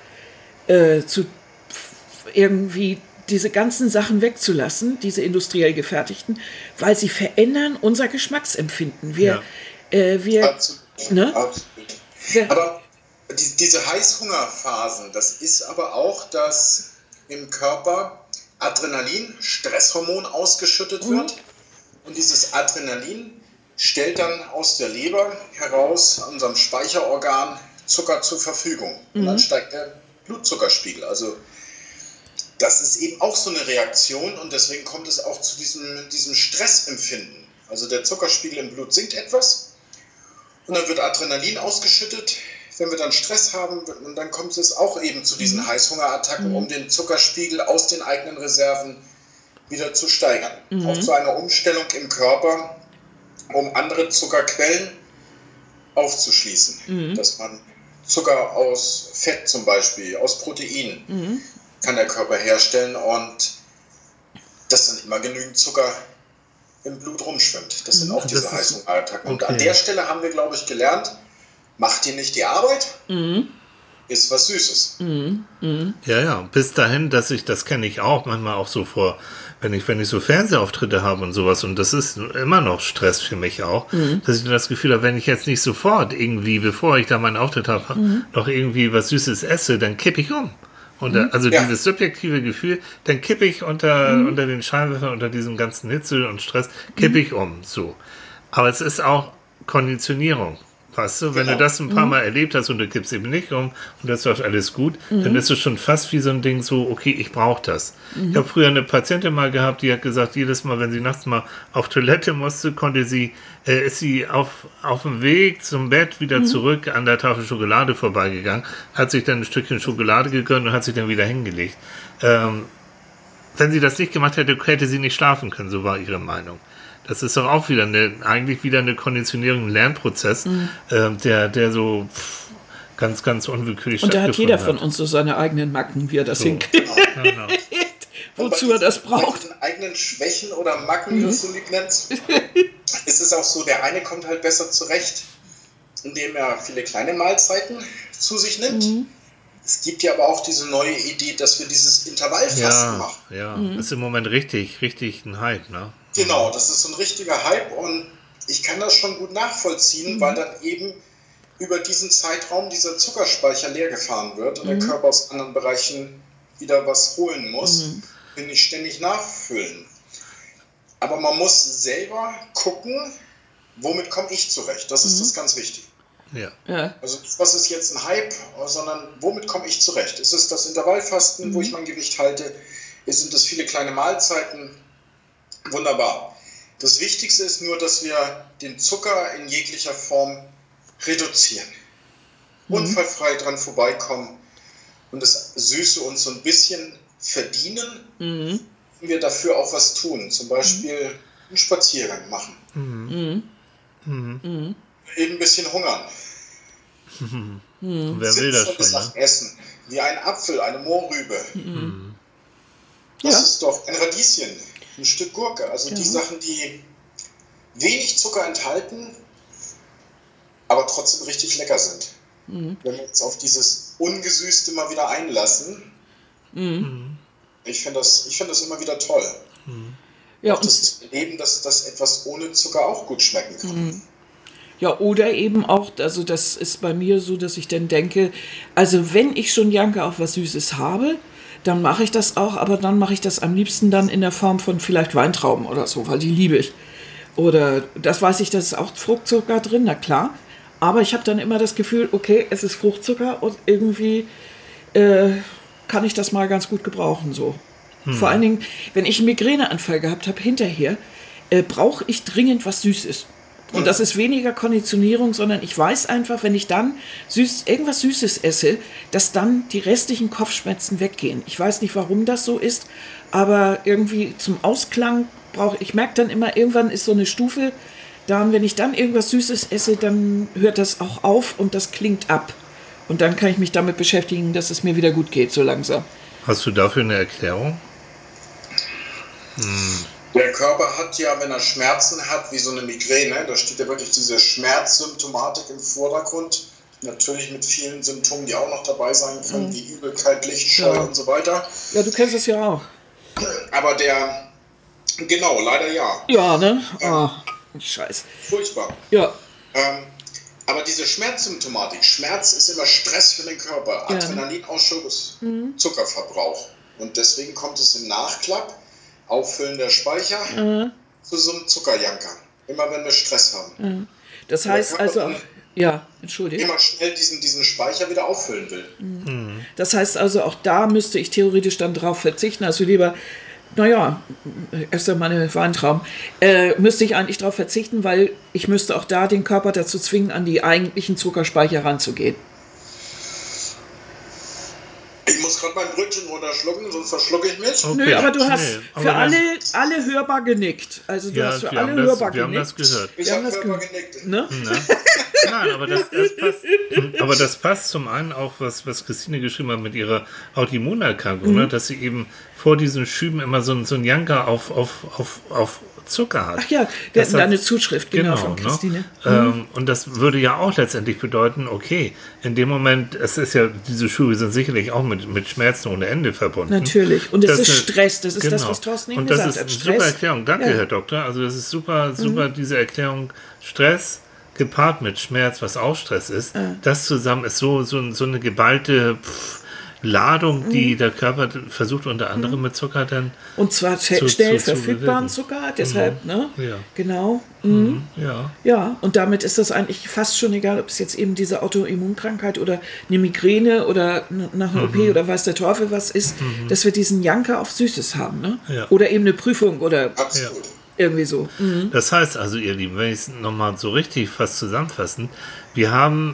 irgendwie diese ganzen Sachen wegzulassen, diese industriell gefertigten, weil sie verändern unser Geschmacksempfinden. Absolut. Ne? Absolut. Aber diese Heißhungerphasen, das ist aber auch, dass im Körper Adrenalin, Stresshormon ausgeschüttet wird. Und dieses Adrenalin stellt dann aus der Leber heraus, unserem Speicherorgan, Zucker zur Verfügung. Und dann steigt der Blutzuckerspiegel. Also das ist eben auch so eine Reaktion und deswegen kommt es auch zu diesem Stressempfinden. Also der Zuckerspiegel im Blut sinkt etwas und dann wird Adrenalin ausgeschüttet. Wenn wir dann Stress haben, und dann kommt es auch eben zu diesen Heißhungerattacken, um den Zuckerspiegel aus den eigenen Reserven wieder zu steigern. Auch zu einer Umstellung im Körper, um andere Zuckerquellen aufzuschließen. Dass man Zucker aus Fett zum Beispiel, aus Proteinen, kann der Körper herstellen und dass dann immer genügend Zucker im Blut rumschwimmt. Das sind auch diese Heißhungerattacken. Und an der Stelle haben wir, glaube ich, gelernt, macht dir nicht die Arbeit, ist was Süßes. Ja, bis dahin, das kenne ich auch manchmal auch so vor, wenn ich so Fernsehauftritte habe und sowas, und das ist immer noch Stress für mich auch, dass ich das Gefühl habe, wenn ich jetzt nicht sofort irgendwie, bevor ich da meinen Auftritt habe, noch irgendwie was Süßes esse, dann kippe ich um. Und dieses subjektive Gefühl, dann kippe ich unter den Scheinwerfern, unter diesem ganzen Hitze und Stress, kippe ich um. So. Aber es ist auch Konditionierung. weißt du? Wenn du das ein paar Mal erlebt hast und du kippst eben nicht um und das läuft alles gut, dann ist es schon fast wie so ein Ding so, okay, ich brauche das. Ich habe früher eine Patientin mal gehabt, die hat gesagt, jedes Mal, wenn sie nachts mal auf Toilette musste, ist sie auf dem Weg zum Bett wieder zurück an der Tafel Schokolade vorbeigegangen, hat sich dann ein Stückchen Schokolade gegönnt und hat sich dann wieder hingelegt. Wenn sie das nicht gemacht hätte, hätte sie nicht schlafen können, so war ihre Meinung. Das ist doch auch wieder eigentlich wieder eine Konditionierung, ein Lernprozess, der so ganz, ganz unwillkürlich und da hat jeder hat. von uns so seine eigenen Macken, wie er das hinkriegt. Genau. Wozu er das braucht. Bei diesen eigenen Schwächen oder Macken, wie du es so lieb nennst, ist es auch so, der eine kommt halt besser zurecht, indem er viele kleine Mahlzeiten zu sich nimmt. Es gibt ja aber auch diese neue Idee, dass wir dieses Intervallfasten machen. Ja, das ist im Moment richtig ein Hype, ne? Genau, das ist so ein richtiger Hype und ich kann das schon gut nachvollziehen, weil dann eben über diesen Zeitraum dieser Zuckerspeicher leer gefahren wird und der Körper aus anderen Bereichen wieder was holen muss, will nicht ständig nachfüllen. Aber man muss selber gucken, womit komme ich zurecht. Das ist das ganz Wichtige. Ja. Also was ist jetzt ein Hype, sondern womit komme ich zurecht? Ist es das Intervallfasten, wo ich mein Gewicht halte? Sind es viele kleine Mahlzeiten? Wunderbar. Das Wichtigste ist nur, dass wir den Zucker in jeglicher Form reduzieren. Unfallfrei dran vorbeikommen und das Süße uns so ein bisschen verdienen, wenn wir dafür auch was tun. Zum Beispiel einen Spaziergang machen. Eben ein bisschen hungern. Wer will das schon, ne? Essen, wie ein Apfel, eine Mohrrübe. Das ist doch ein Radieschen, ein Stück Gurke. Also die Sachen, die wenig Zucker enthalten, aber trotzdem richtig lecker sind. Wenn wir uns auf dieses Ungesüßte mal wieder einlassen, ich finde das immer wieder toll. Ja, auch das zu erleben, dass das etwas ohne Zucker auch gut schmecken kann. Ja, oder eben auch, also das ist bei mir so, dass ich dann denke, also wenn ich schon Janke auf was Süßes habe, dann mache ich das auch, aber dann mache ich das am liebsten dann in der Form von vielleicht Weintrauben oder so, weil die liebe ich. Oder das weiß ich, da ist auch Fruchtzucker drin, na klar. Aber ich habe dann immer das Gefühl, okay, es ist Fruchtzucker und irgendwie kann ich das mal ganz gut gebrauchen so. Vor allen Dingen, wenn ich einen Migräneanfall gehabt habe, hinterher brauche ich dringend was Süßes. Und das ist weniger Konditionierung, sondern ich weiß einfach, wenn ich dann irgendwas Süßes esse, dass dann die restlichen Kopfschmerzen weggehen. Ich weiß nicht, warum das so ist, aber irgendwie zum Ausklang ich merke dann immer, irgendwann ist so eine Stufe, dann, wenn ich dann irgendwas Süßes esse, dann hört das auch auf und das klingt ab. Und dann kann ich mich damit beschäftigen, dass es mir wieder gut geht, so langsam. Hast du dafür eine Erklärung? Der Körper hat ja, wenn er Schmerzen hat, wie so eine Migräne, da steht ja wirklich diese Schmerzsymptomatik im Vordergrund. Natürlich mit vielen Symptomen, die auch noch dabei sein können, wie Übelkeit, Lichtscheu und so weiter. Ja, du kennst es ja auch. Aber genau, leider ja. Ja, ne? Scheiß. Furchtbar. Ja. Aber diese Schmerzsymptomatik, Schmerz ist immer Stress für den Körper, Adrenalinausschuss, Zuckerverbrauch. Und deswegen kommt es im Nachklapp, Auffüllen der Speicher, zu so einem Zuckerjanker. Immer wenn wir Stress haben. Das heißt also, entschuldige. Immer schnell diesen Speicher wieder auffüllen will. Das heißt also, auch da müsste ich theoretisch dann drauf verzichten. Also lieber, erst einmal eine Weintraum, müsste ich eigentlich darauf verzichten, weil ich müsste auch da den Körper dazu zwingen, an die eigentlichen Zuckerspeicher ranzugehen. Ich muss gerade mein Brötchen runterschlucken, sonst verschlucke ich mich. Okay. Nö, aber du hast für alle hörbar genickt. Also du hast für alle hörbar genickt. Wir haben das gehört. Ich habe hörbar genickt. Ne? Nein, aber das passt. Aber das passt zum einen auch, was Christine geschrieben hat mit ihrer Autoimmunerkrankung, ne? Dass sie eben vor diesen Schüben immer so ein Janker auf Zucker hat. Ach ja, wir hatten da eine Zuschrift, genau von Christine. Ne? Und das würde ja auch letztendlich bedeuten, okay, in dem Moment, diese Schübe sind sicherlich auch mit Schmerzen ohne Ende verbunden. Natürlich. Und es ist Stress, das ist das, was Thorsten eben gesagt hat. Und das ist eine super Erklärung. Danke, Herr Doktor. Also das ist super, diese Erklärung. Stress gepaart mit Schmerz, was auch Stress ist, das zusammen ist so eine geballte Ladung, die der Körper versucht unter anderem mit Zucker dann Und zwar schnell verfügbaren Zucker, deshalb, ne? Ja. Genau. Ja. Ja, und damit ist das eigentlich fast schon egal, ob es jetzt eben diese Autoimmunkrankheit oder eine Migräne oder nach einer OP oder weiß der Teufel was ist, dass wir diesen Janker auf Süßes haben, ne? Ja. Oder eben eine Prüfung oder Absolut. irgendwie so. Das heißt also, ihr Lieben, wenn ich es nochmal so richtig fast zusammenfassen, wir haben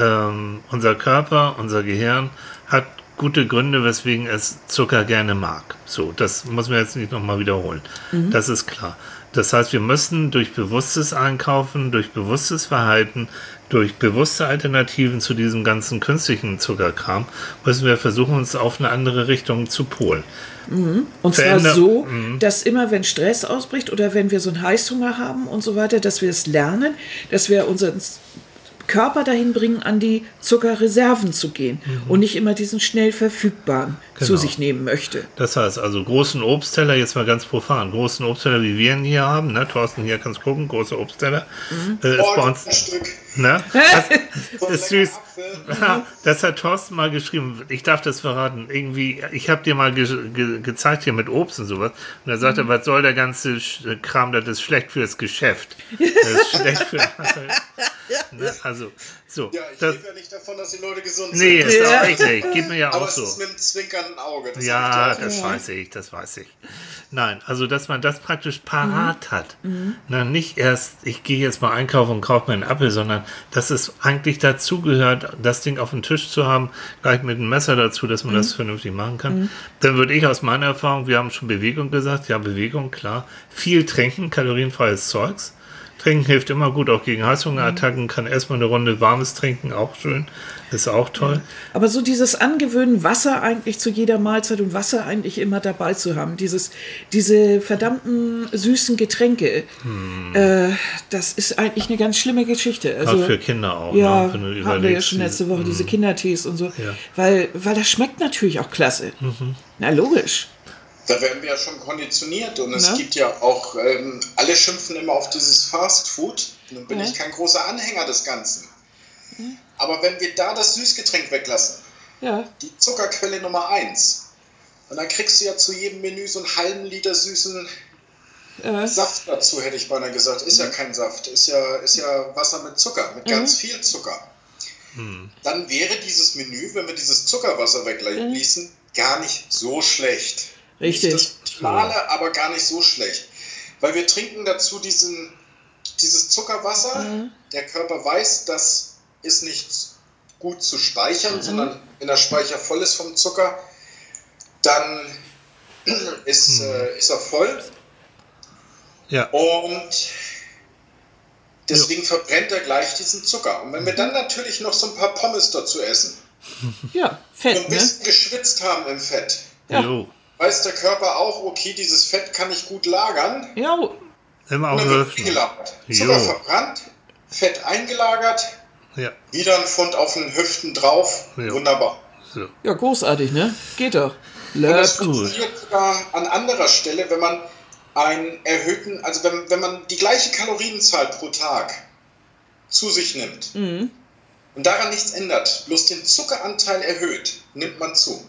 unser Körper, unser Gehirn hat gute Gründe, weswegen es Zucker gerne mag. So, das muss man jetzt nicht nochmal wiederholen. Das ist klar. Das heißt, wir müssen durch bewusstes Einkaufen, durch bewusstes Verhalten, durch bewusste Alternativen zu diesem ganzen künstlichen Zuckerkram, müssen wir versuchen, uns auf eine andere Richtung zu polen. Und zwar so, dass immer, wenn Stress ausbricht oder wenn wir so einen Heißhunger haben und so weiter, dass wir es lernen, dass wir unseren Körper dahin bringen, an die Zuckerreserven zu gehen und nicht immer diesen schnell verfügbaren zu sich nehmen möchte. Das heißt also, großen Obstteller, jetzt mal ganz profan, großen Obstteller, wie wir ihn hier haben, ne? Thorsten, hier kannst gucken, große Obstteller. Ist bei uns, ein Stück. ne? So ein ist süß. leckerer Apfel. Das hat Thorsten mal geschrieben, ich darf das verraten, irgendwie, ich habe dir mal gezeigt hier mit Obst und sowas, und er sagte, was soll der ganze Kram, das ist schlecht fürs Geschäft. Das ist schlecht für... Ne? Also, so. Ja, ich Das, lebe ja nicht davon, dass die Leute gesund sind. nee, ist auch richtig, geht mir ja Aber auch es so. ist mit einem zwinkernden Auge. Das Ja, hab ich dir auch das weiß ich. Nein, also dass man das praktisch parat hat. Na, nicht erst, ich gehe jetzt mal einkaufen und kaufe mir einen Apfel, sondern dass es eigentlich dazugehört, das Ding auf dem Tisch zu haben, gleich mit einem Messer dazu, dass man das vernünftig machen kann. Dann würde ich aus meiner Erfahrung, wir haben schon Bewegung gesagt, ja, Bewegung, klar. Viel trinken, kalorienfreies Zeugs. Trinken hilft immer gut, auch gegen Heißhungerattacken. Kann erstmal eine Runde warmes trinken, auch schön. Ist auch toll. Aber so dieses Angewöhnen, Wasser eigentlich zu jeder Mahlzeit und Wasser eigentlich immer dabei zu haben, diese verdammten süßen Getränke, das ist eigentlich eine ganz schlimme Geschichte. Also, Auch für Kinder auch. ja, Ne? Wenn du hatten wir ja überlegst, schon letzte Woche, diese Kindertees und so. Ja. Weil das schmeckt natürlich auch klasse. Na, logisch. Da werden wir ja schon konditioniert und es Ne? gibt ja auch, alle schimpfen immer auf dieses Fast Food. Nun bin ich kein großer Anhänger des Ganzen. Aber wenn wir da das Süßgetränk weglassen, Ja. die Zuckerquelle Nummer 1, und dann kriegst du ja zu jedem Menü so einen halben Liter süßen Saft dazu, hätte ich beinahe gesagt. Ist ja kein Saft, ist ja Wasser mit Zucker, mit ganz viel Zucker. Dann wäre dieses Menü, wenn wir dieses Zuckerwasser wegließen, gar nicht so schlecht. Richtig. Nicht das Optimale, aber gar nicht so schlecht. Weil wir trinken dazu dieses Zuckerwasser. Der Körper weiß, das ist nicht gut zu speichern, sondern wenn der Speicher voll ist vom Zucker, dann ist er voll. Ja. Und deswegen verbrennt er gleich diesen Zucker. Und wenn wir dann natürlich noch so ein paar Pommes dazu essen Ja, und Fett, ein ne? bisschen geschwitzt haben im Fett, Ja. Jo. weiß der Körper auch, okay, dieses Fett kann ich gut lagern. Ja, Immer Und auch dann wird helfen. eingelagert. Jo. Zucker verbrannt, Fett eingelagert, Ja. wieder ein Pfund auf den Hüften drauf. Ja. Wunderbar. So. ja, großartig, ne? Geht doch. Und das gut. funktioniert sogar an anderer Stelle, wenn man einen erhöhten, also wenn man die gleiche Kalorienzahl pro Tag zu sich nimmt und daran nichts ändert, bloß den Zuckeranteil erhöht, nimmt man zu.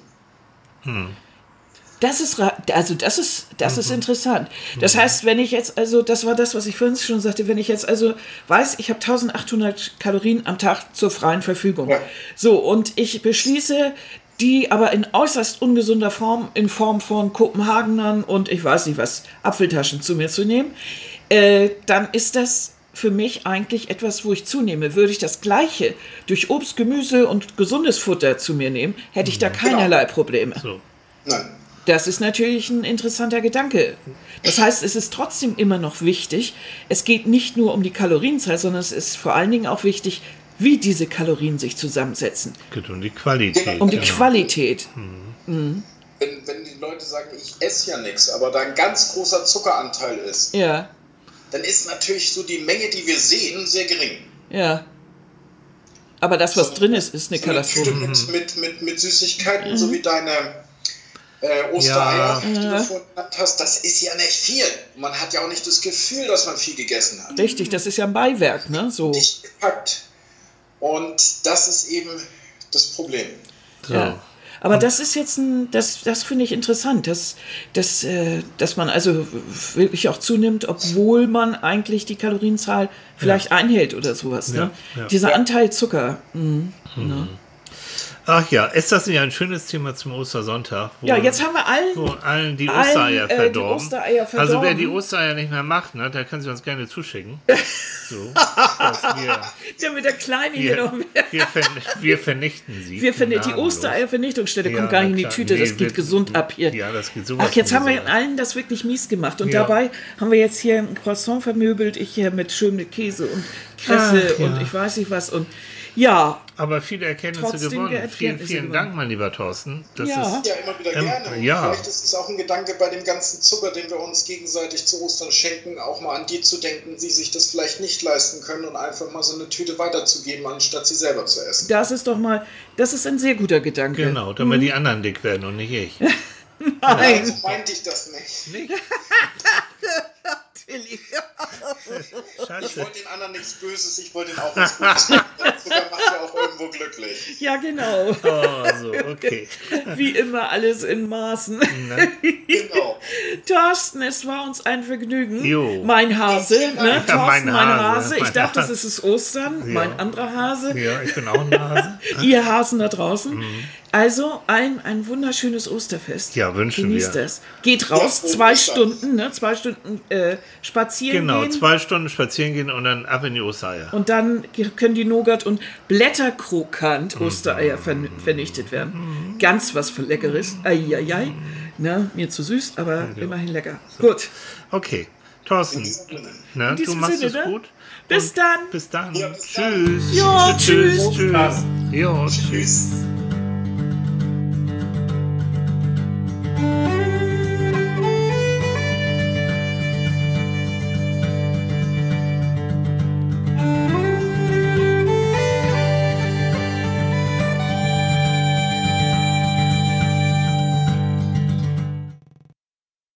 Das ist interessant. Das heißt, wenn ich jetzt also, das war das, was ich vorhin schon sagte, wenn ich jetzt also weiß, ich habe 1800 Kalorien am Tag zur freien Verfügung. Ja. So, und ich beschließe, die aber in äußerst ungesunder Form, in Form von Kopenhagenern und ich weiß nicht was, Apfeltaschen zu mir zu nehmen, dann ist das für mich eigentlich etwas, wo ich zunehme. Würde ich das Gleiche durch Obst, Gemüse und gesundes Futter zu mir nehmen, hätte ich da keinerlei Probleme. So. Nein. Das ist natürlich ein interessanter Gedanke. Das heißt, es ist trotzdem immer noch wichtig, es geht nicht nur um die Kalorienzahl, sondern es ist vor allen Dingen auch wichtig, wie diese Kalorien sich zusammensetzen. Geht um die Qualität. Um die genau. Qualität. Wenn die Leute sagen, ich esse ja nichts, aber da ein ganz großer Zuckeranteil ist, Ja, dann ist natürlich so die Menge, die wir sehen, sehr gering. ja. Aber das, was drin ist, ist eine So eine Tüte Katastrophe. mit Süßigkeiten, so wie deine Ostereier, die du vorhin genannt hast, das ist ja nicht viel. Man hat ja auch nicht das Gefühl, dass man viel gegessen hat. Richtig, das ist ja ein Beiwerk, ne? So. Dicht gepackt. Und das ist eben das Problem. So. Ja. Aber das ist jetzt das finde ich interessant, dass man also wirklich auch zunimmt, obwohl man eigentlich die Kalorienzahl vielleicht einhält oder sowas. Ne? Ja. Dieser Anteil Zucker. Ne? Ach ja, ist das nicht ein schönes Thema zum Ostersonntag? Ja, jetzt haben wir allen die Ostereier verdorben. Die Ostereier verdorben. Also wer die Ostereier nicht mehr macht, ne, der kann sie uns gerne zuschicken. So, dass der mit der Kleine hier noch wir vernichten sie. Wir vernichten die Ostereiervernichtungsstelle, kommt gar nicht in die Tüte, das geht gesund ab hier. Ja, das geht sowas. Ach, jetzt haben wir allen das wirklich mies gemacht. Und dabei haben wir jetzt hier ein Croissant vermöbelt, ich hier mit schönem Käse und Kresse und ich weiß nicht was. Und ja. Aber viele Erkenntnisse gewonnen. Vielen Dank, mein lieber Thorsten. Das ist immer wieder gerne. Ja. Vielleicht ist es auch ein Gedanke bei dem ganzen Zucker, den wir uns gegenseitig zu Ostern schenken, auch mal an die zu denken, die sich das vielleicht nicht leisten können und einfach mal so eine Tüte weiterzugeben, anstatt sie selber zu essen. Das ist ein sehr guter Gedanke. Genau, damit die anderen dick werden und nicht ich. Nein, so meinte ich das nicht. Scheiße. Ich wollte den anderen nichts Böses, ich wollte ihnen auch was Gutes. Zucker macht ja auch irgendwo glücklich. Ja, genau. Oh, so, okay. Wie immer alles in Maßen. Genau. Thorsten, es war uns ein Vergnügen. Jo. Mein Hase, ne? Ja, Thorsten, mein Hase. Ich Mein dachte, Hase. das ist Ostern. Ja. Mein anderer Hase. Ja, ich bin auch ein Hase. Ihr Hasen da draußen. Also ein wunderschönes Osterfest. Ja, wünschen Genießt wir. es. Geht raus, Ja, 2 Stunden, ne? 2 Stunden spazieren Genau, gehen. 2 Stunden spazieren gehen und dann ab in die Ostereier. Und dann können die Nougat- und Blätterkrokant Ostereier vernichtet werden. Ganz was für Leckeres. Eieiei. Ne? Mir zu süß, aber immerhin lecker. Gut. Okay, Thorsten, ne, du diesem machst Sinne, es ne? gut. Bis Und dann. Bis dann. Ja, bis dann. Tschüss. Ja, tschüss. Tschüss. Jo, tschüss.